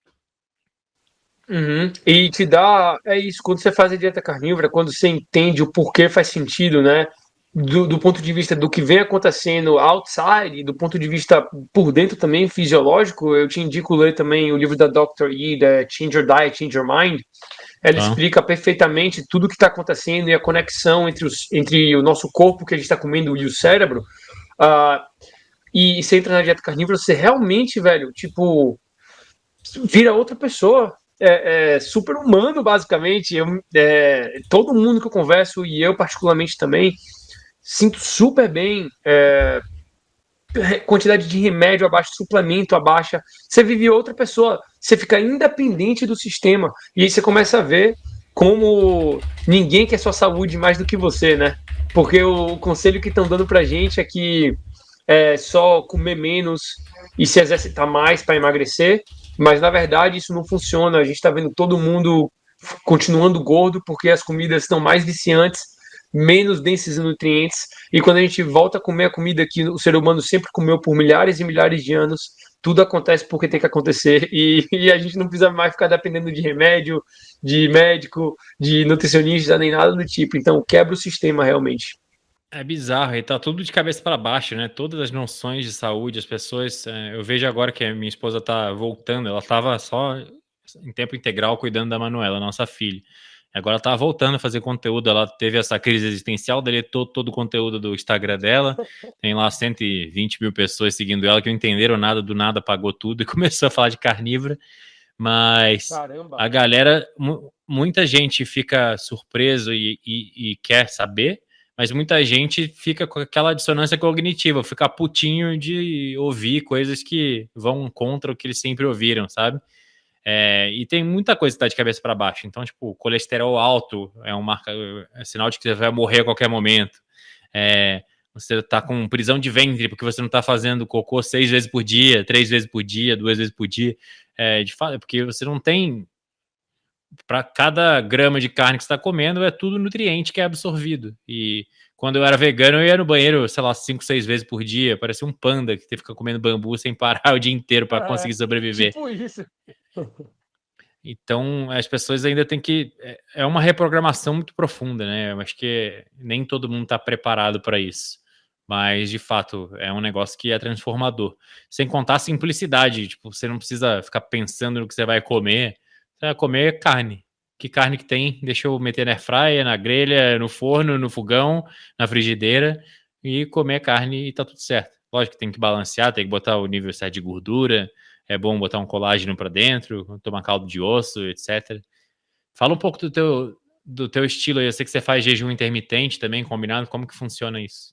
Uhum. E te dá, é isso, quando você faz a dieta carnívora, quando você entende o porquê faz sentido, né? Do, do ponto de vista do que vem acontecendo outside, do ponto de vista por dentro também, fisiológico, eu te indico ler também o livro da doutor E, da Change Your Diet, Change Your Mind. Ela Tá? explica perfeitamente tudo o que está acontecendo e a conexão entre, os, entre o nosso corpo que a gente está comendo e o cérebro. Uh, e, e você entra na dieta carnívora, você realmente, velho, tipo, vira outra pessoa. É, é super humano, basicamente. Eu, é, todo mundo que eu converso, e eu particularmente também, sinto super bem. É, quantidade de remédio abaixo, suplemento abaixa, você vive outra pessoa, você fica independente do sistema, e aí você começa a ver como ninguém quer sua saúde mais do que você, né? Porque o, o conselho que estão dando pra gente é que é só comer menos e se exercitar mais para emagrecer, mas na verdade isso não funciona, a gente está vendo todo mundo continuando gordo porque as comidas estão mais viciantes, menos densas em nutrientes, e quando a gente volta a comer a comida que o ser humano sempre comeu por milhares e milhares de anos, tudo acontece porque tem que acontecer, e, e a gente não precisa mais ficar dependendo de remédio, de médico, de nutricionista, nem nada do tipo. Então quebra o sistema realmente. É bizarro, e tá tudo de cabeça para baixo, né? Todas as noções de saúde, as pessoas. é, Eu vejo agora que a minha esposa tá voltando, ela tava só em tempo integral cuidando da Manuela, nossa filha. Agora ela tá voltando a fazer conteúdo, ela teve essa crise existencial, deletou todo o conteúdo do Instagram dela. Tem lá cento e vinte mil pessoas seguindo ela que não entenderam nada, do nada apagou tudo e começou a falar de carnívora. Mas Caramba. a galera, mu- muita gente fica surpreso e, e- e quer saber, mas muita gente fica com aquela dissonância cognitiva, fica putinho de ouvir coisas que vão contra o que eles sempre ouviram, sabe? É, e tem muita coisa que tá de cabeça para baixo. Então, tipo, colesterol alto é um marca, é sinal de que você vai morrer a qualquer momento. É, você tá com prisão de ventre porque você não tá fazendo cocô seis vezes por dia, três vezes por dia, duas vezes por dia. É, de fato, porque você não tem. Para cada grama de carne que você está comendo, é tudo nutriente que é absorvido. E quando eu era vegano, eu ia no banheiro, sei lá, cinco, seis vezes por dia. Parecia um panda que fica comendo bambu sem parar o dia inteiro para É, conseguir sobreviver. tipo isso. Então, as pessoas ainda têm que. É é uma reprogramação muito profunda, né? Eu acho que nem todo mundo está preparado para isso. Mas, de fato, é um negócio que é transformador. Sem contar a simplicidade. Tipo, você não precisa ficar pensando no que você vai comer. Você vai comer carne. Que carne que tem? Deixa eu meter na airfryer, na grelha, no forno, no fogão, na frigideira e comer carne e tá tudo certo. Lógico que tem que balancear, tem que botar o nível certo de gordura, é bom botar um colágeno para dentro, tomar caldo de osso, etcétera. Fala um pouco do teu, do teu estilo aí. Eu sei que você faz jejum intermitente também, combinado. Como que funciona isso?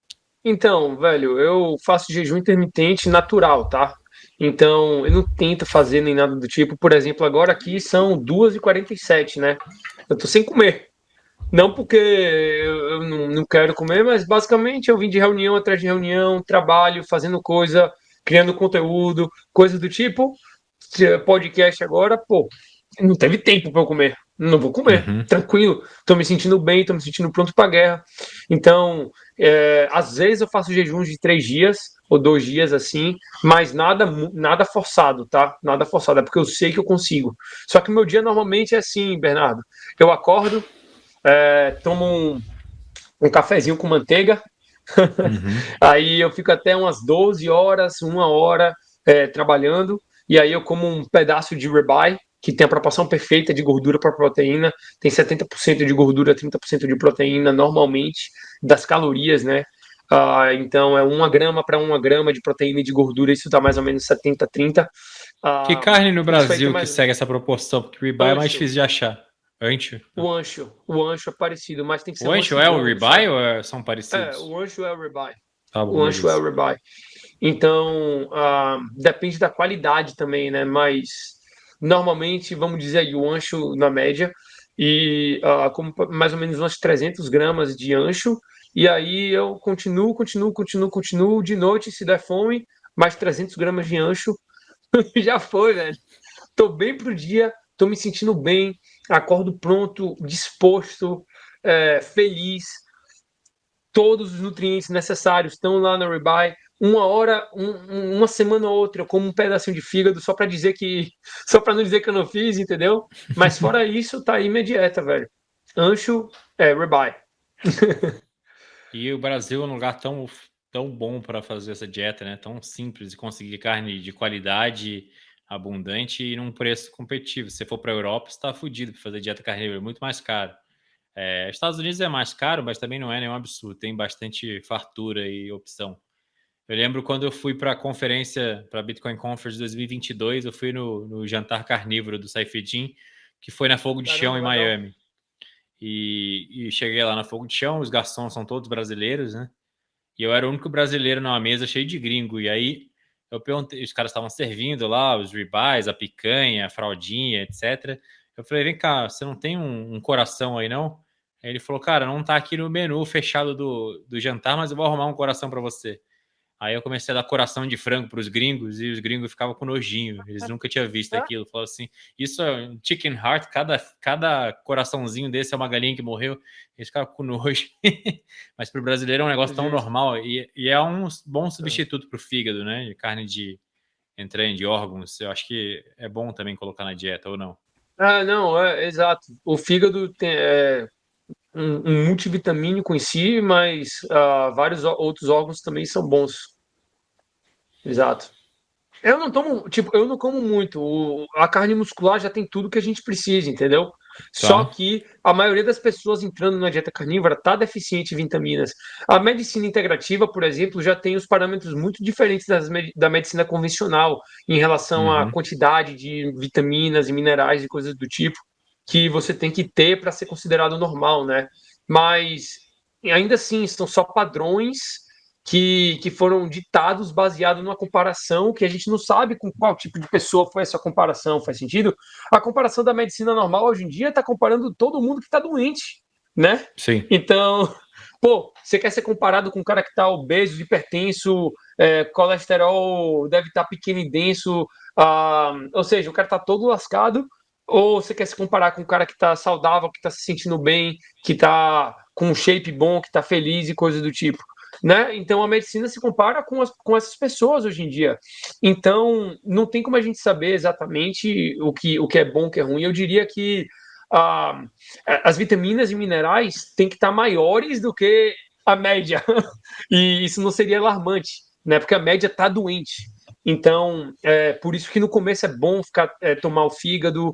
Então, velho, eu faço jejum intermitente natural, tá? Então, eu não tento fazer nem nada do tipo. Por exemplo, agora aqui são duas e quarenta e sete, né? Eu tô sem comer. Não porque eu eu não, não quero comer, mas basicamente eu vim de reunião atrás de reunião, trabalho, fazendo coisa, criando conteúdo, coisa do tipo. Se- Podcast agora, pô, não teve tempo para eu comer. Não vou comer, Uhum. tranquilo. Tô me sentindo bem, tô me sentindo pronto para guerra. Então, é, às vezes eu faço jejuns de três dias ou dois dias assim, mas nada, mu- nada forçado, tá? Nada forçado, é porque eu sei que eu consigo. Só que o meu dia normalmente é assim, Bernardo. Eu acordo, é, tomo um, um cafezinho com manteiga, Uhum. aí eu fico até umas doze horas, uma hora é, trabalhando, e aí eu como um pedaço de ribeye, que tem a proporção perfeita de gordura para proteína, tem setenta por cento de gordura, trinta por cento de proteína normalmente, das calorias, né? Ah, então é uma grama para uma grama de proteína e de gordura, isso dá mais ou menos setenta a trinta. Que Ah, carne no isso aí tem Brasil que mais segue essa proporção? Porque ribeye é mais ancho, difícil de achar. Ancho? o ancho, o ancho é parecido, mas tem que ser O um ancho é o anchozão, ribeye sabe? ou é- são É, parecidos? o ancho é o ribeye. Tá bom, O ancho é beleza. o ribeye. Então, ah, depende da qualidade também, né? Mas normalmente, vamos dizer aí, o ancho na média, e ah, como pa- mais ou menos umas trezentas gramas de ancho, e aí eu continuo, continuo, continuo, continuo, de noite, se der fome, mais trezentas gramas de ancho, já foi, velho. Tô bem pro dia, tô me sentindo bem, acordo pronto, disposto, é, feliz, todos os nutrientes necessários estão lá na ribeye. Uma hora, um- um- uma semana ou outra, eu como um pedacinho de fígado só para dizer que, só para não dizer que eu não fiz, entendeu? Mas fora isso, tá aí minha dieta, velho. Ancho, é ribeye. E o Brasil é um lugar tão, tão bom para fazer essa dieta, né? Tão simples de conseguir carne de qualidade, abundante e num preço competitivo. Se você for para a Europa, você está fudido para fazer dieta carnívora, é muito mais caro. É, Estados Unidos é mais caro, mas também não é nenhum absurdo. Tem bastante fartura e opção. Eu lembro quando eu fui para a conferência, para a Bitcoin Conference dois mil e vinte e dois, eu fui no, no jantar carnívoro do Saifedean, que foi na Fogo de Chão, Caramba, em legal. Miami. E, e cheguei lá na Fogo de Chão, os garçons são todos brasileiros, né? E eu era o único brasileiro numa mesa cheio de gringo. E aí eu perguntei, os caras estavam servindo lá os ribeyes, a picanha, a fraldinha, etcétera. Eu falei, vem cá, você não tem um, um coração aí, não? Aí ele falou, cara, não tá aqui no menu fechado do, do jantar, mas eu vou arrumar um coração para você. Aí eu comecei a dar coração de frango para os gringos e os gringos ficavam com nojinho. Eles nunca tinham visto aquilo. Falaram assim: isso é um chicken heart, cada, cada coraçãozinho desse é uma galinha que morreu. Eles ficavam com nojo. Mas para o brasileiro é um negócio tão Justo. normal e, e é um bom substituto para o fígado, né? De carne de entranha, de órgãos. Eu acho que é bom também colocar na dieta, ou não? Ah, não, é exato. O fígado tem, é, um, um multivitamínico em si, mas uh, vários outros órgãos também são bons. Exato. Eu não tomo, tipo, eu não como muito. O- a carne muscular já tem tudo que a gente precisa, entendeu? Só Tá? que a maioria das pessoas entrando na dieta carnívora está deficiente em vitaminas. A medicina integrativa, por exemplo, já tem os parâmetros muito diferentes das, me- da medicina convencional em relação à Uhum. quantidade de vitaminas e minerais e coisas do tipo que você tem que ter para ser considerado normal, né? Mas ainda assim, são só padrões que, que foram ditados baseado numa comparação que a gente não sabe com qual tipo de pessoa foi essa comparação. Faz sentido? A comparação da medicina normal hoje em dia está comparando todo mundo que está doente, né? Sim. Então, pô, você quer ser comparado com um cara que está obeso, hipertenso, é, colesterol deve estar tá pequeno e denso, ah, ou seja, o cara está todo lascado, ou você quer se comparar com um cara que está saudável, que está se sentindo bem, que está com um shape bom, que está feliz e coisas do tipo, né? Então a medicina se compara com, as, com essas pessoas hoje em dia. Então não tem como a gente saber exatamente o que, o que é bom, o que é ruim. Eu diria que ah, as vitaminas e minerais têm que estar maiores do que a média. E isso não seria alarmante, né? Porque a média está doente. Então, é por isso que no começo é bom ficar, é, tomar o fígado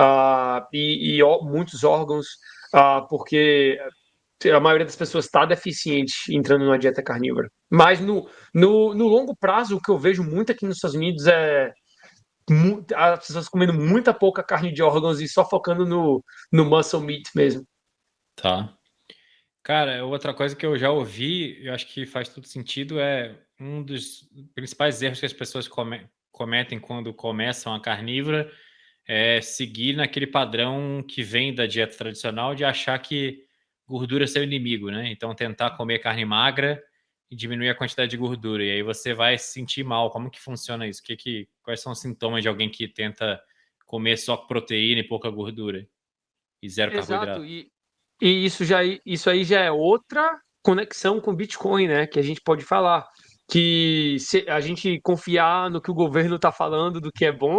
ah, e, e ó, muitos órgãos, ah, porque a maioria das pessoas está deficiente entrando numa dieta carnívora. Mas no, no, no longo prazo, o que eu vejo muito aqui nos Estados Unidos é mu- as pessoas comendo muita pouca carne de órgãos e só focando no, no muscle meat mesmo. Tá. Cara, outra coisa que eu já ouvi, eu acho que faz todo sentido, é um dos principais erros que as pessoas come- cometem quando começam a carnívora é seguir naquele padrão que vem da dieta tradicional de achar que gordura é seu inimigo, né? Então tentar comer carne magra e diminuir a quantidade de gordura. E aí você vai se sentir mal. Como que funciona isso? Que que, quais são os sintomas de alguém que tenta comer só proteína e pouca gordura e zero Exato, carboidrato? e, e isso, já, isso aí já é outra conexão com Bitcoin, né? Que a gente pode falar. Que se a gente confiar no que o governo está falando do que é bom,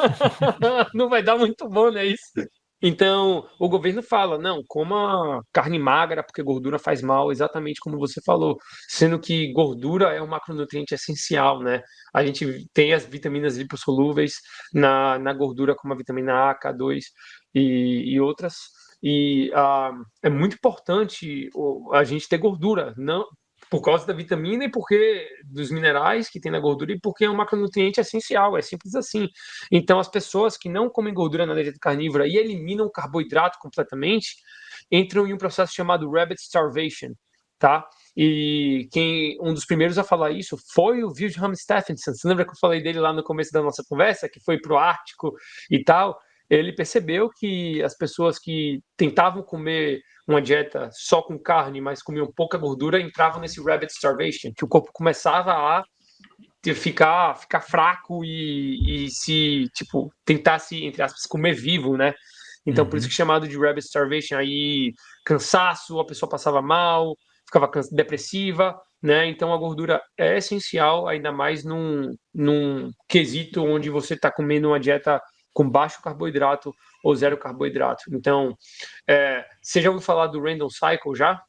não vai dar muito bom, né? Isso. Então, o governo fala, não, coma carne magra, porque gordura faz mal, exatamente como você falou. Sendo que gordura é um macronutriente essencial, né? A gente tem as vitaminas lipossolúveis na, na gordura, como a vitamina A, K dois e, e outras. E ah, é muito importante o- a gente ter gordura, não por causa da vitamina e porque dos minerais que tem na gordura e porque é um macronutriente essencial, é simples assim. Então, as pessoas que não comem gordura na dieta carnívora e eliminam o carboidrato completamente entram em um processo chamado rabbit starvation, tá? E quem um dos primeiros a falar isso foi o Wilhelm Stephenson. Você lembra que eu falei dele lá no começo da nossa conversa, que foi para o Ártico e tal? Ele percebeu que as pessoas que tentavam comer uma dieta só com carne, mas comiam pouca gordura, entravam nesse rabbit starvation, que o corpo começava a ficar, ficar fraco e, e se, tipo, tentar se, entre aspas, comer vivo, né? Então, por isso que é Uhum. chamado de rabbit starvation. Aí, cansaço, a pessoa passava mal, ficava depressiva, né? Então, a gordura é essencial, ainda mais num, num quesito onde você está comendo uma dieta com baixo carboidrato ou zero carboidrato. Então, é, você já ouviu falar do Random Cycle já?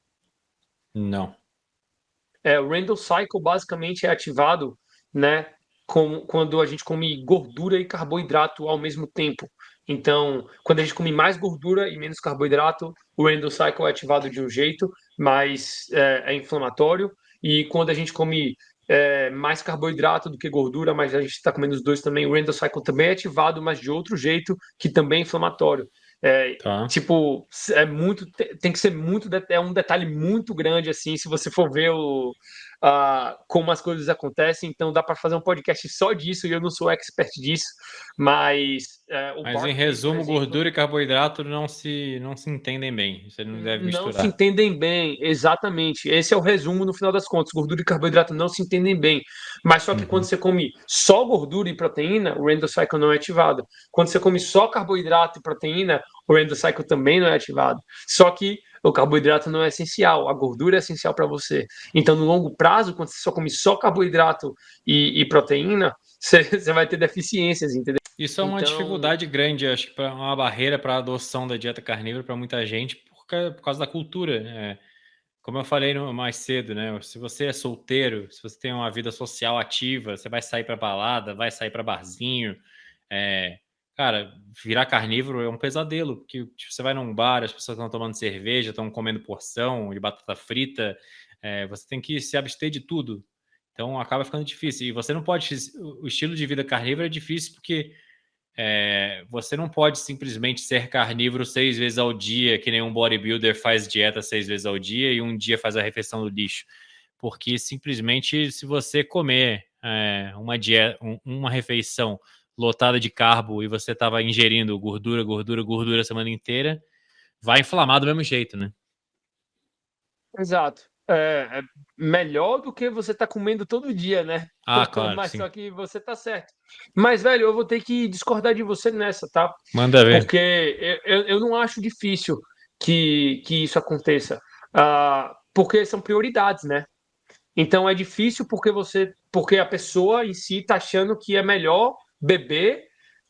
Não. É, o Randall Cycle basicamente é ativado, né, com, quando a gente come gordura e carboidrato ao mesmo tempo. Então, quando a gente come mais gordura e menos carboidrato, o Randall Cycle é ativado de um jeito, mas é, é inflamatório. E quando a gente come é, mais carboidrato do que gordura, mas a gente está comendo os dois também, o Randall Cycle também é ativado, mas de outro jeito, que também é inflamatório. É, Tá. tipo, é muito, tem que ser muito, é um detalhe muito grande, assim, se você for ver o, uh, como as coisas acontecem, então dá para fazer um podcast só disso, e eu não sou expert disso, mas uh, o Mas em Barkley, por resumo, exemplo, gordura e carboidrato não se, não se entendem bem. Você não deve não se misturar. entendem bem, exatamente. Esse é o resumo no final das contas. Gordura e carboidrato não se entendem bem. Mas só que quando Uhum. você come só gordura e proteína, o Randall Cycle não é ativado. Quando você come só carboidrato e proteína, o Randall Cycle também não é ativado. Só que o carboidrato não é essencial, a gordura é essencial para você. Então, no longo prazo, quando você só come só carboidrato e, e proteína, você, você vai ter deficiências, entendeu? Isso é uma Então, dificuldade grande, acho que é uma barreira para a adoção da dieta carnívora para muita gente, por por causa da cultura. É, como eu falei no, mais cedo, né? Se você é solteiro, se você tem uma vida social ativa, você vai sair para balada, vai sair para barzinho. É, cara, virar carnívoro é um pesadelo, porque tipo, você vai num bar, as pessoas estão tomando cerveja, estão comendo porção de batata frita. É, você tem que se abster de tudo. Então acaba ficando difícil. E você não pode. O estilo de vida carnívoro é difícil porque é, você não pode simplesmente ser carnívoro seis vezes ao dia, que nem um bodybuilder faz dieta seis vezes ao dia e um dia faz a refeição do lixo. Porque simplesmente, se você comer é, uma, dieta, um, uma refeição lotada de carbo e você estava ingerindo gordura, gordura, gordura a semana inteira, vai inflamar do mesmo jeito, né? Exato. É, é melhor do que você tá comendo todo dia, né? Ah, claro, Mas sim. só que você tá certo. Mas, velho, eu vou ter que discordar de você nessa, tá? Manda ver. Porque eu, eu, eu não acho difícil que, que isso aconteça. Ah, porque são prioridades, né? Então é difícil porque você, porque a pessoa em si tá achando que é melhor beber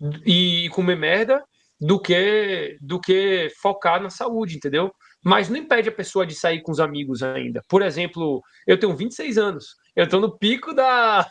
e comer merda do que do que focar na saúde, entendeu? Mas não impede a pessoa de sair com os amigos ainda. Por exemplo, eu tenho vinte e seis anos. Eu tô no pico da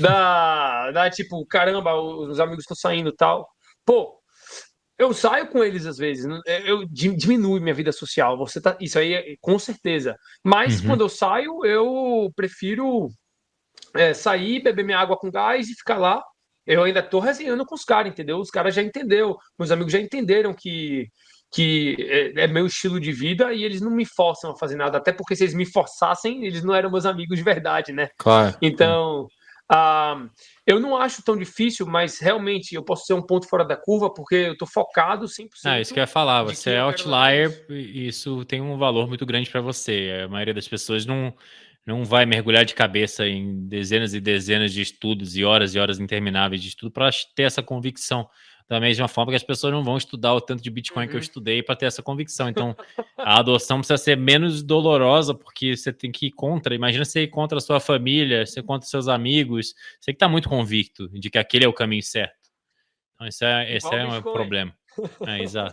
da, da tipo, caramba, os amigos estão saindo e tal. Pô, eu saio com eles às vezes, eu diminui minha vida social. Você tá, isso aí é, com certeza. Mas Uhum. quando eu saio, eu prefiro é, sair, beber minha água com gás e ficar lá. Eu ainda tô resenhando com os caras, entendeu? Os caras já entenderam, meus amigos já entenderam que que é, é meu estilo de vida e eles não me forçam a fazer nada, até porque se eles me forçassem, eles não eram meus amigos de verdade, né? Claro, claro. Então, ah, eu não acho tão difícil, mas realmente eu posso ser um ponto fora da curva porque eu tô focado Ah, isso que eu cem por cento ia falar. de Você que é eu quero levar isso. outlier e isso tem um valor muito grande para você. A maioria das pessoas não, não vai mergulhar de cabeça em dezenas e dezenas de estudos e horas e horas intermináveis de estudo para ter essa convicção. Da mesma forma que as pessoas não vão estudar o tanto de Bitcoin que eu Uhum. estudei para ter essa convicção. Então, a adoção precisa ser menos dolorosa, porque você tem que ir contra. Imagina você ir contra a sua família, você ir contra os seus amigos. Você que está muito convicto de que aquele é o caminho certo. Então, esse é, esse Igual é um Bitcoin. problema. É, exato.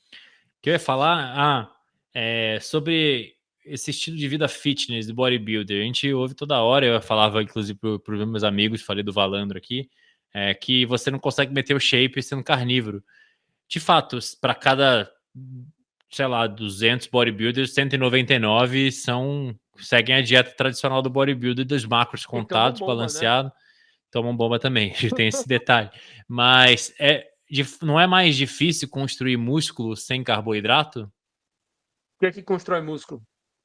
O que eu ia falar? Ah, é, sobre esse estilo de vida fitness do bodybuilder. A gente ouve toda hora, eu falava inclusive para os meus amigos, falei do Valandro aqui, é, que você não consegue meter o shape sendo carnívoro. De fato, para cada, sei lá, duzentos bodybuilders, cento e noventa e nove são, seguem a dieta tradicional do bodybuilder, dos macros E tomam contados, bomba, né? balanceado, tomam bomba também, tem esse detalhe. Mas é, não é mais difícil construir músculo sem carboidrato? O que é que constrói músculo?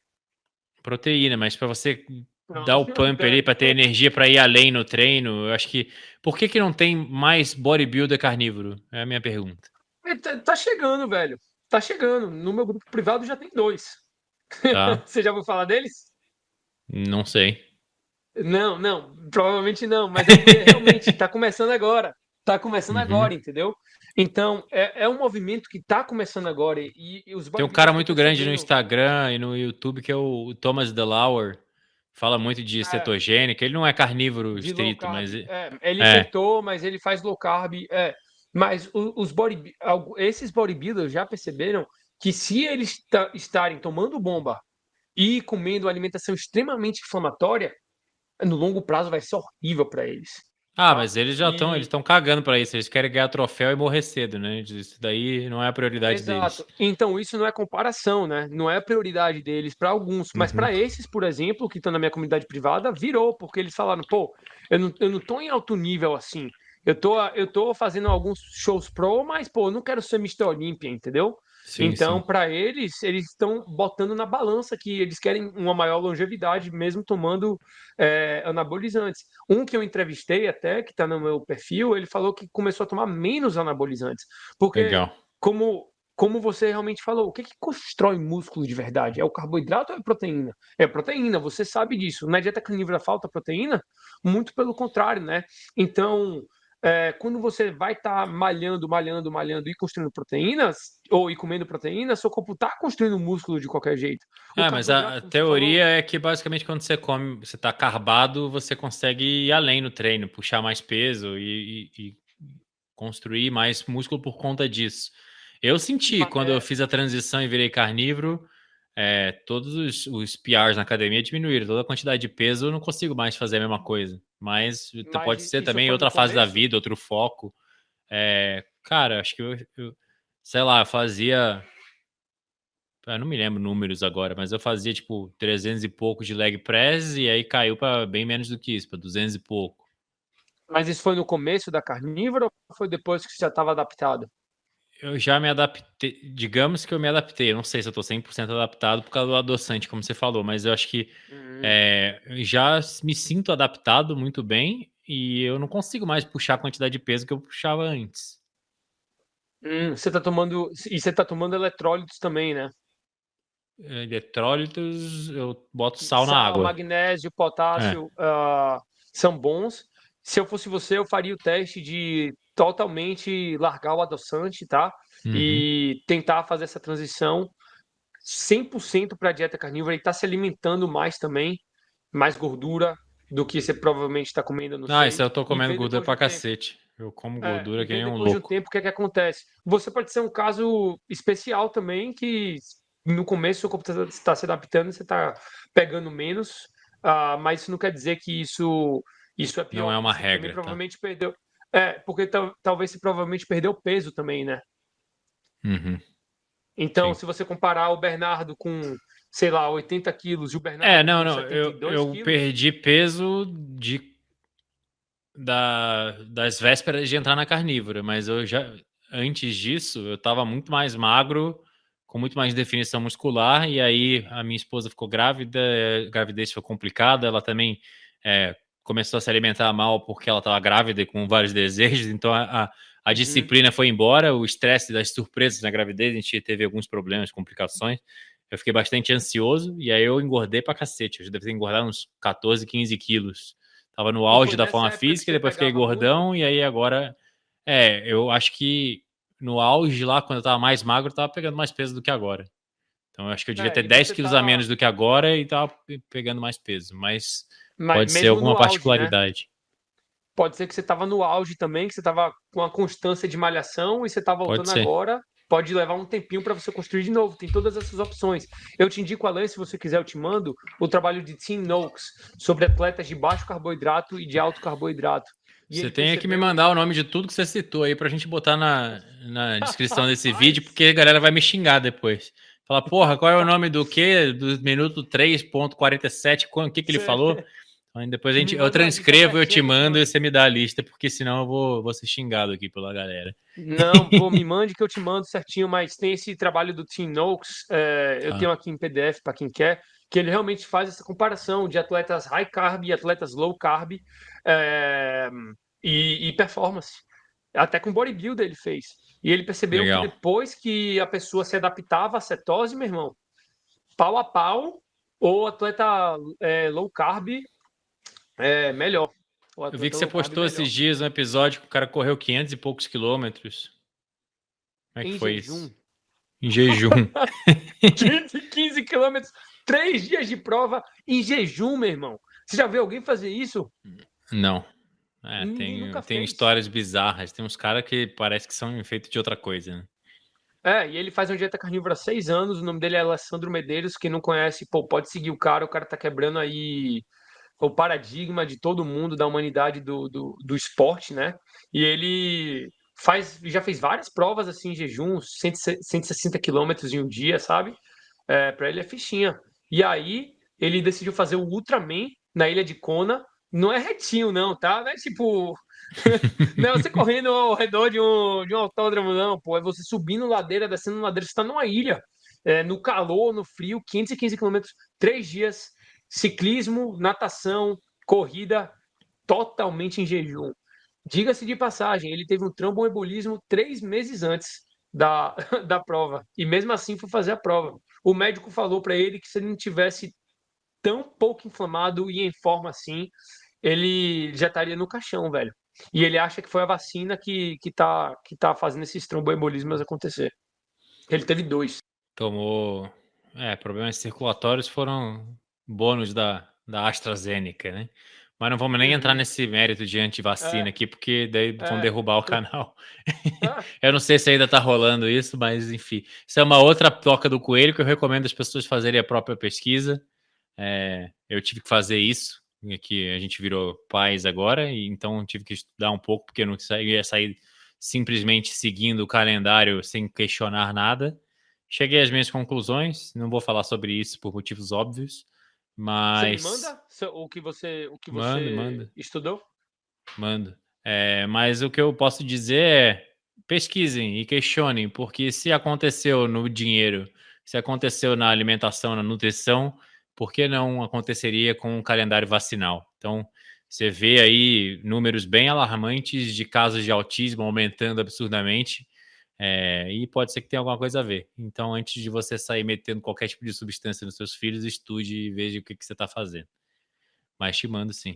Proteína, mas para você dar o Pronto. pump ali, para ter energia para ir além no treino, eu acho que. Por que, que não tem mais bodybuilder carnívoro? É a minha pergunta. É, Tá tá chegando, velho. Tá chegando. No meu grupo privado já tem dois. Tá? Você já ouviu falar deles? Não sei. Não, não, provavelmente não, mas é porque realmente está começando agora. Está começando Uhum. agora, entendeu? Então, é, é um movimento que está começando agora e, e os Tem um cara bodybuilders estão muito grande no percebendo. Instagram e no YouTube que é o Thomas DeLauer. Fala muito de É, cetogênica. Ele não é carnívoro de low estrito, mas. carb. É, ele É. tentou, mas ele faz low carb. É. Mas o- os body, algu- esses bodybuilders já perceberam que se eles ta- estarem tomando bomba e comendo alimentação extremamente inflamatória, no longo prazo vai ser horrível para eles, Ah, tá? mas eles já estão, eles E estão cagando pra isso. Eles querem ganhar troféu e morrer cedo, né? Isso daí não é a prioridade exato. deles. Então isso não é comparação, né? Não é prioridade deles para alguns, mas Uhum. para esses, por exemplo, que estão na minha comunidade privada, virou, porque eles falaram, pô, eu não, eu não tô em alto nível assim. Eu tô, eu tô fazendo alguns shows pro, mas, pô, eu não quero ser mister Olímpia, entendeu? Sim, Então, sim. para eles, eles estão botando na balança que eles querem uma maior longevidade, mesmo tomando é, anabolizantes. Um que eu entrevistei até, que está no meu perfil, ele falou que começou a tomar menos anabolizantes, porque Legal. como como você realmente falou, o que, que constrói músculo de verdade? É o carboidrato ou é a proteína? É a proteína, você sabe disso. Na dieta carnívora falta proteína? Muito pelo contrário, né? Então, é, quando você vai estar tá malhando, malhando, malhando e construindo proteínas, ou e comendo proteínas, seu corpo está construindo músculo de qualquer jeito. O Ah, mas a, carboidrato, a como você falou, teoria é que basicamente quando você come, você tá carbado, você consegue ir além no treino, puxar mais peso e, e- e construir mais músculo por conta disso. Eu senti, Mas, quando eu fiz a transição e virei carnívoro, é, todos os, os P Rs na academia diminuíram. Toda a quantidade de peso eu não consigo mais fazer a mesma coisa. Mas mas pode ser isso também foi no outra fase da começo? vida, outro foco. É, cara, acho que eu, eu sei lá, eu fazia. Eu não me lembro números agora, mas eu fazia tipo trezentos e pouco de leg press e aí caiu para bem menos do que isso, para duzentos e pouco. Mas isso foi no começo da carnívora ou foi depois que você já estava adaptado? Eu já me adaptei, digamos que eu me adaptei. Eu não sei se eu estou cem por cento adaptado por causa do adoçante, como você falou, mas eu acho que Hum. é, eu já me sinto adaptado muito bem e eu não consigo mais puxar a quantidade de peso que eu puxava antes. Hum, você tá tomando. E você tá tomando eletrólitos também, né? Eletrólitos, eu boto sal na Sal, água. magnésio, É. potássio, ah, são bons. Se eu fosse você, eu faria o teste de totalmente largar o adoçante, tá? Uhum. E tentar fazer essa transição cem por cento para a dieta carnívora e estar se alimentando mais também, mais gordura do que você provavelmente está comendo, eu não Ah, isso sei, eu tô e comendo ver gordura depois de pra um tempo. cacete. Eu como É, gordura e que ver nem um depois de um louco. tempo o que é que acontece. Você pode ser um caso especial também, que no começo o seu corpo está se adaptando, você está pegando menos, ah, mas isso não quer dizer que isso, isso é Não pior, é porque uma você também regra, tá? provavelmente perdeu. É, porque tal- talvez você provavelmente perdeu peso também, né? Uhum, Então, sim. se você comparar o Bernardo com, sei lá, oitenta quilos e o É, Bernardo não, com não. setenta e Eu, dois eu quilos, perdi peso de, da, das vésperas de entrar na carnívora, mas eu já, antes disso, eu tava muito mais magro, com muito mais definição muscular, e aí a minha esposa ficou grávida, a gravidez foi complicada, ela também é, começou a se alimentar mal porque ela estava grávida e com vários desejos, então a, a, a uhum. disciplina foi embora, o estresse das surpresas na gravidez, a gente teve alguns problemas, complicações, eu fiquei bastante ansioso, e aí eu engordei pra cacete, eu já deve ter engordado uns catorze, quinze quilos. Tava no E foi auge da nessa forma época que física, você depois fiquei pegava muito? gordão, e aí agora. É, eu acho que no auge lá, quando eu tava mais magro, eu tava pegando mais peso do que agora. Então eu acho que eu devia É, ter e dez você quilos a tá, menos do que agora e tava pegando mais peso. Mas mas pode ser mesmo alguma no auge, né? particularidade. Pode ser que você estava no auge também, que você estava com a constância de malhação e você está Pode voltando ser. agora. Pode levar um tempinho para você construir de novo. Tem todas essas opções. Eu te indico, Alan, se você quiser, eu te mando o trabalho de Tim Noakes sobre atletas de baixo carboidrato e de alto carboidrato. E Você ele tem que me percebeu. mandar o nome de tudo que você citou aí pra gente botar na, na descrição desse vídeo, Rapaz! porque a galera vai me xingar depois. Falar, porra, qual é o nome do quê? Do minuto três ponto quarenta e sete, o que que ele falou? Você Aí depois a gente, me eu manda uma lista transcrevo, eu certinha te que eu te mando e mando. você me dá a lista, porque senão eu vou, vou ser xingado aqui pela galera. Não, pô, me mande que eu te mando certinho, mas tem esse trabalho do Tim Noakes, é, eu Tá, tenho aqui em P D F para quem quer, que ele realmente faz essa comparação de atletas high carb e atletas low carb é, e, e performance. Até com bodybuilder ele fez. E ele percebeu que legal. depois que a pessoa se adaptava à cetose, meu irmão, pau a pau, ou atleta é, low carb é melhor. O Eu vi que atleta você low carb postou melhor. esses dias um episódio que o cara correu quinhentos e poucos quilômetros. Como é que Em foi jejum. isso? Em jejum. quinze, quinze quilômetros, três dias de prova em jejum, meu irmão. Você já viu alguém fazer isso? Não. É, Ninguém tem, nunca tem fez. histórias bizarras. Tem uns caras que parece que são feitos de outra coisa, né? É, e ele faz uma dieta carnívora há seis anos. O nome dele é Alessandro Medeiros. Quem não conhece, pô, pode seguir o cara. O cara tá quebrando aí o paradigma de todo mundo, da humanidade do, do, do esporte, né? E ele faz, já fez várias provas assim em jejum, cento e sessenta quilômetros em um dia, sabe? É, para ele é fichinha. E aí ele decidiu fazer o Ultraman na ilha de Kona. Não é retinho, não, tá? Não é tipo. Não é você correndo ao redor de um, de um autódromo, não, pô. É você subindo ladeira, descendo ladeira. Você tá numa ilha, é, no calor, no frio, quinhentos e quinze quilômetros, três dias, ciclismo, natação, corrida, totalmente em jejum. Diga-se de passagem, ele teve um tromboembolismo três meses antes da, da prova. E mesmo assim foi fazer a prova. O médico falou para ele que se ele não tivesse tão pouco inflamado e em forma assim, ele já estaria no caixão, velho. E ele acha que foi a vacina que, que, tá, que tá fazendo esses tromboembolismos acontecer. Ele teve dois. Tomou. É, problemas circulatórios foram bônus da, da AstraZeneca, né? Mas não vamos nem Uhum. entrar nesse mérito de antivacina É. aqui, porque daí vão É. derrubar o canal. Eu não sei se ainda tá rolando isso, mas enfim. Isso é uma outra toca do coelho que eu recomendo as pessoas fazerem a própria pesquisa. É, eu tive que fazer isso, que a gente virou pais agora, e então tive que estudar um pouco, porque eu não ia sair simplesmente seguindo o calendário sem questionar nada. Cheguei às minhas conclusões, não vou falar sobre isso por motivos óbvios, Você me mas... manda so- o que você, o que Manda, você manda, estudou? manda. É, mas o que eu posso dizer é: pesquisem e questionem, porque se aconteceu no dinheiro, se aconteceu na alimentação, na nutrição, por que não aconteceria com o calendário vacinal? Então, você vê aí números bem alarmantes de casos de autismo aumentando absurdamente, é, e pode ser que tenha alguma coisa a ver. Então, antes de você sair metendo qualquer tipo de substância nos seus filhos, estude e veja o que, que você está fazendo. Mas te mando sim.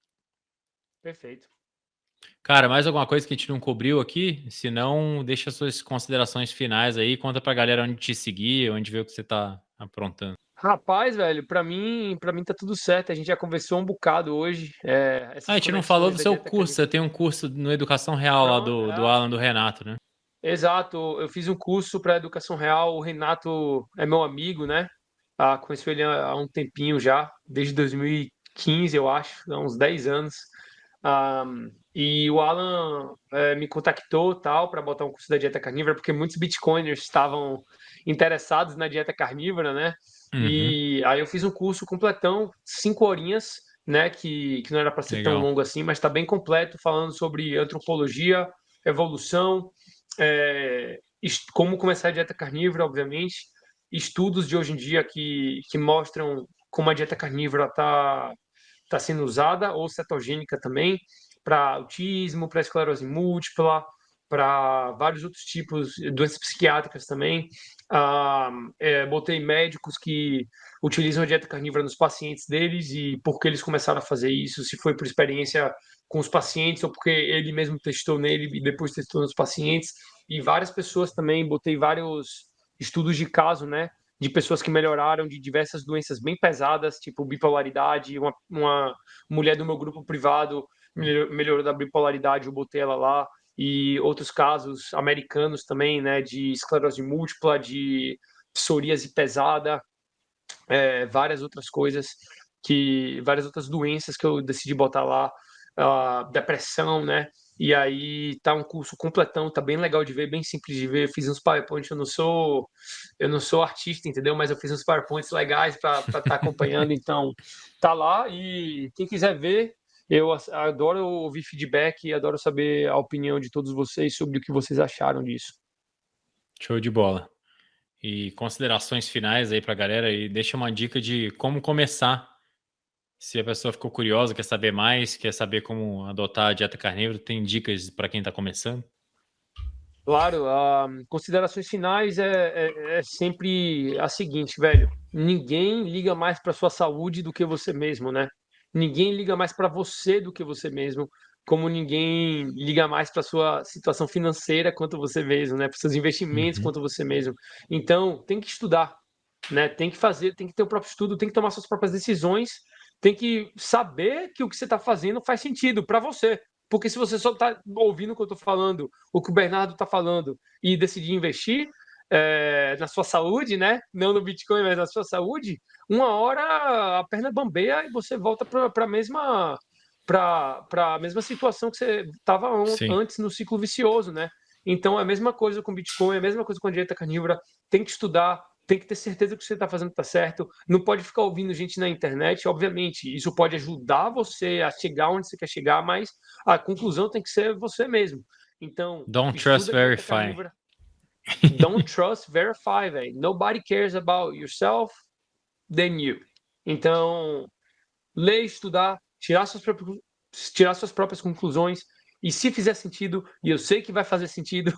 Perfeito. Cara, mais alguma coisa que a gente não cobriu aqui? Se não, deixa suas considerações finais aí, conta pra galera onde te seguir, onde ver o que você tá aprontando. Rapaz, velho, pra mim, para mim tá tudo certo. A gente já conversou um bocado hoje. É, Ah, a essas gente não falou conexões do da seu dieta curso, carnívora. você tem um curso no Educação Real lá Pronto, do, do é, Alan, do Renato, né? exato. Eu fiz um curso para educação real. O Renato é meu amigo, né? Ah, conheço ele há há um tempinho já, desde dois mil e quinze, eu acho, há uns dez anos. Ah, e o Alan eh, me contactou tal para botar um curso da dieta carnívora, porque muitos bitcoiners estavam interessados na dieta carnívora, né? Uhum, E aí eu fiz um curso completão, cinco horinhas, né? Que, que não era para ser tão legal. longo assim, mas está bem completo, falando sobre antropologia, evolução, eh, est- como começar a dieta carnívora, obviamente, estudos de hoje em dia que, que mostram como a dieta carnívora está tá sendo usada, ou cetogênica também, para autismo, para esclerose múltipla, para vários outros tipos de doenças psiquiátricas também. Ah, é, botei médicos que utilizam a dieta carnívora nos pacientes deles e por que eles começaram a fazer isso, se foi por experiência com os pacientes ou porque ele mesmo testou nele e depois testou nos pacientes. E várias pessoas também, botei vários estudos de caso, né? De pessoas que melhoraram de diversas doenças bem pesadas, tipo bipolaridade. Uma, uma mulher do meu grupo privado melhorou da bipolaridade, eu botei ela lá. E outros casos americanos também, né? De esclerose múltipla, de psoríase pesada, é, várias outras coisas, que várias outras doenças que eu decidi botar lá, uh, depressão, né? E aí tá um curso completão, tá bem legal de ver, bem simples de ver. Eu fiz uns PowerPoints, eu não sou eu não sou artista, entendeu? Mas eu fiz uns PowerPoints legais para estar tá acompanhando, então tá lá e quem quiser ver, eu adoro ouvir feedback e adoro saber a opinião de todos vocês sobre o que vocês acharam disso. Show de bola. E considerações finais aí pra galera e deixa uma dica de como começar. Se a pessoa ficou curiosa, quer saber mais, quer saber como adotar a dieta carnívora, tem dicas para quem tá começando? Claro, ah, considerações finais é, é, é sempre a seguinte, velho. Ninguém liga mais para sua saúde do que você mesmo, né? Ninguém liga mais para você do que você mesmo, como ninguém liga mais para sua situação financeira quanto você mesmo, né? Para seus investimentos Uhum. quanto você mesmo. Então, tem que estudar, né? Tem que fazer, tem que ter o próprio estudo, tem que tomar suas próprias decisões, tem que saber que o que você está fazendo faz sentido para você. Porque se você só está ouvindo o que eu estou falando, o que o Bernardo está falando, e decidir investir é, na sua saúde, né? Não no Bitcoin, mas na sua saúde, uma hora a perna bambeia e você volta para a mesma para a mesma situação que você estava Sim. antes no ciclo vicioso, né? Então é a mesma coisa com Bitcoin, é a mesma coisa com a dieta carnívora. Tem que estudar, tem que ter certeza que o que você está fazendo está certo. Não pode ficar ouvindo gente na internet. Obviamente, isso pode ajudar você a chegar onde você quer chegar, mas a conclusão tem que ser você mesmo. Então, Don't trust, estuda a dieta verify. carnívora. Don't trust, verify, velho. Nobody cares about yourself than you. Então, ler, estudar, tirar suas, próprias, tirar suas próprias conclusões. E se fizer sentido, e eu sei que vai fazer sentido,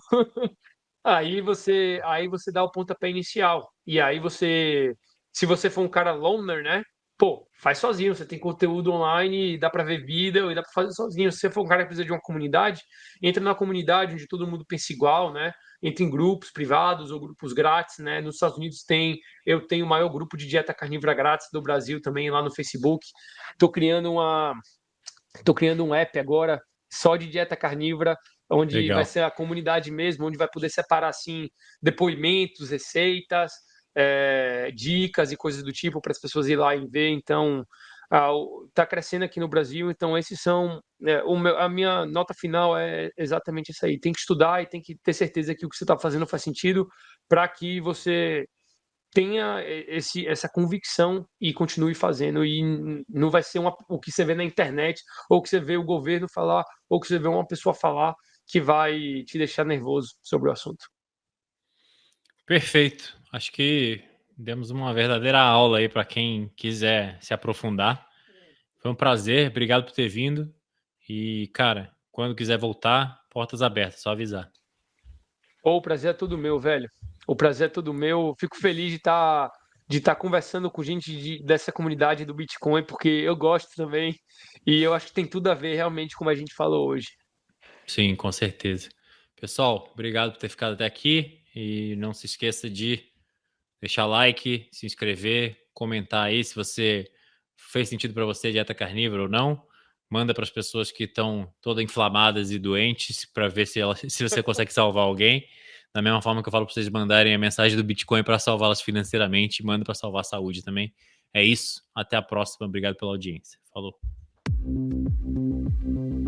aí você, aí você dá o pontapé inicial. E aí você, se você for um cara loner, né? Pô, faz sozinho. Você tem conteúdo online, dá para ver vídeo e dá para fazer sozinho. Se você for um cara que precisa de uma comunidade, entra na comunidade onde todo mundo pensa igual, né? Entra em grupos privados ou grupos grátis, né? Nos Estados Unidos tem, eu tenho o maior grupo de dieta carnívora grátis do Brasil também lá no Facebook. Estou criando uma Estou criando um app agora só de dieta carnívora, onde Legal. vai ser a comunidade mesmo, onde vai poder separar assim depoimentos, receitas, é, dicas e coisas do tipo para as pessoas ir lá e ver. Então, está crescendo aqui no Brasil. Então, esses são é, o meu, a minha nota final é exatamente isso aí. Tem que estudar e tem que ter certeza que o que você está fazendo faz sentido para que você tenha esse, essa convicção e continue fazendo, e não vai ser uma, o que você vê na internet, ou que você vê o governo falar, ou que você vê uma pessoa falar que vai te deixar nervoso sobre o assunto. Perfeito. Acho que demos uma verdadeira aula aí para quem quiser se aprofundar. Foi um prazer, obrigado por ter vindo. E, cara, quando quiser voltar, portas abertas, só avisar. Oh, o prazer é todo meu, velho. O prazer é todo meu. Fico feliz de estar de estar conversando com gente de, dessa comunidade do Bitcoin, porque eu gosto também. E eu acho que tem tudo a ver realmente como a gente falou hoje. Sim, com certeza. Pessoal, obrigado por ter ficado até aqui. E não se esqueça de deixar like, se inscrever, comentar aí se você fez sentido para você dieta carnívora ou não. Manda para as pessoas que estão todas inflamadas e doentes para ver se, ela, se você consegue salvar alguém. Da mesma forma que eu falo para vocês mandarem a mensagem do Bitcoin para salvá-las financeiramente, manda para salvar a saúde também. É isso. Até a próxima. Obrigado pela audiência. Falou.